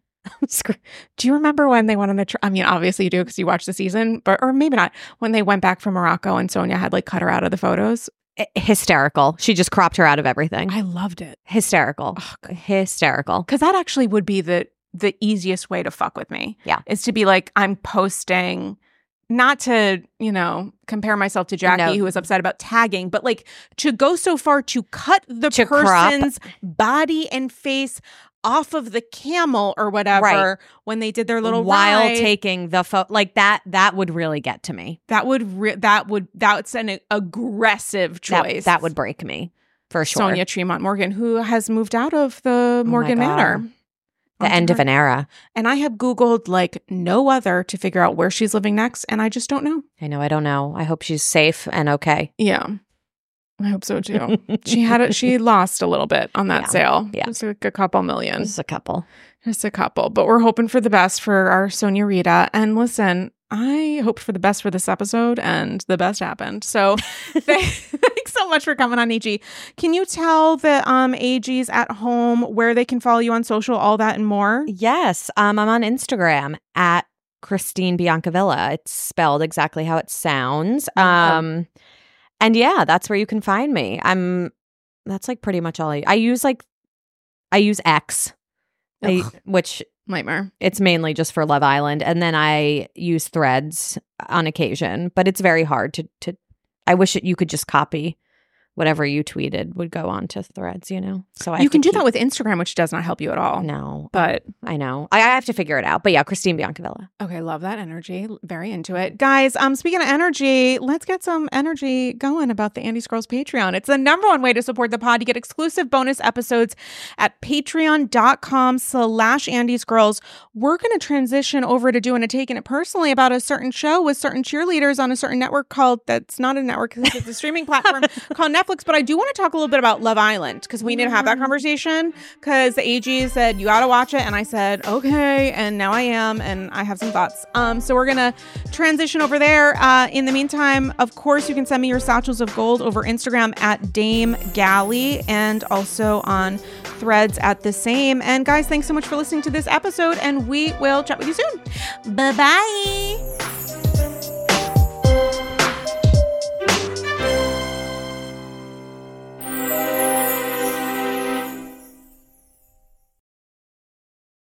[SPEAKER 1] Do you remember when they went on the trip? I mean, obviously you do because you watched the season, but or maybe not. When they went back from Morocco and Sonia had like cut her out of the photos.
[SPEAKER 2] Hysterical. She just cropped her out of everything.
[SPEAKER 1] I loved it.
[SPEAKER 2] Hysterical. Hysterical.
[SPEAKER 1] Because that actually would be the the easiest way to fuck with me.
[SPEAKER 2] Yeah.
[SPEAKER 1] Is to be like, I'm posting, not to, you know, compare myself to Jackie,
[SPEAKER 2] No.
[SPEAKER 1] who was upset about tagging, but like to go so far to cut the
[SPEAKER 2] To crop.
[SPEAKER 1] person's body and face off of the camel or whatever
[SPEAKER 2] Right.
[SPEAKER 1] when they did their little
[SPEAKER 2] While
[SPEAKER 1] ride.
[SPEAKER 2] taking the photo, like that, that would really get to me.
[SPEAKER 1] That would re- that would that's an aggressive
[SPEAKER 2] That,
[SPEAKER 1] choice.
[SPEAKER 2] that would break me for sure.
[SPEAKER 1] Sonia Tremont Morgan, who has moved out of the
[SPEAKER 2] my
[SPEAKER 1] Morgan
[SPEAKER 2] God.
[SPEAKER 1] Manor.
[SPEAKER 2] The
[SPEAKER 1] Onto
[SPEAKER 2] end of
[SPEAKER 1] her-
[SPEAKER 2] an era.
[SPEAKER 1] And I have Googled like no other to figure out where she's living next, and I just don't know.
[SPEAKER 2] I know. I don't know. I hope she's safe and okay.
[SPEAKER 1] Yeah, I hope so too. She had it. She lost a little bit on that
[SPEAKER 2] Yeah.
[SPEAKER 1] sale.
[SPEAKER 2] Yeah.
[SPEAKER 1] Just like a couple million.
[SPEAKER 2] Just a couple.
[SPEAKER 1] Just a couple. But we're hoping for the best for our Sonia Rita. And listen, I hoped for the best for this episode, and the best happened. So th- thanks so much for coming on, A G. Can you tell the um A Gs at home where they can follow you on social, all that and more?
[SPEAKER 2] Yes. Um, I'm on Instagram at Christine Biancavilla. It's spelled exactly how it sounds. Um, and yeah, that's where you can find me. I'm. That's like pretty much all I. I use like, I use X, I,
[SPEAKER 1] Ugh.
[SPEAKER 2] which
[SPEAKER 1] Nightmare.
[SPEAKER 2] it's mainly just for Love Island, and then I use Threads on occasion. But it's very hard to to. I wish it, you could just copy whatever you tweeted would go on to Threads. You know, so I
[SPEAKER 1] You
[SPEAKER 2] have to
[SPEAKER 1] can do
[SPEAKER 2] keep-
[SPEAKER 1] that with Instagram, which does not help you at all.
[SPEAKER 2] No,
[SPEAKER 1] But
[SPEAKER 2] I know. I, I have to figure it out. But yeah, Christine Biancavilla.
[SPEAKER 1] okay, love that energy. Very into it. Guys, um, speaking of energy, let's get some energy going about the Andy's Girls Patreon. It's the number one way to support the pod. You get exclusive bonus episodes at patreon.com slash Andy's Girls. We're going to transition over to doing a Taking It Personally about a certain show with certain cheerleaders on a certain network called, that's not a network, it's a streaming platform called Netflix. But I do want to talk a little bit about Love Island because we need to have that conversation because the A G said, you got to watch it. And I said, okay. And now I am. And I have some thoughts. Um, so we're going to transition over there. Uh, in the meantime, of course, you can send me your satchels of gold over Instagram at Dame Galley and also on Threads at the same. And guys, thanks so much for listening to this episode. And we will chat with you soon. Bye-bye.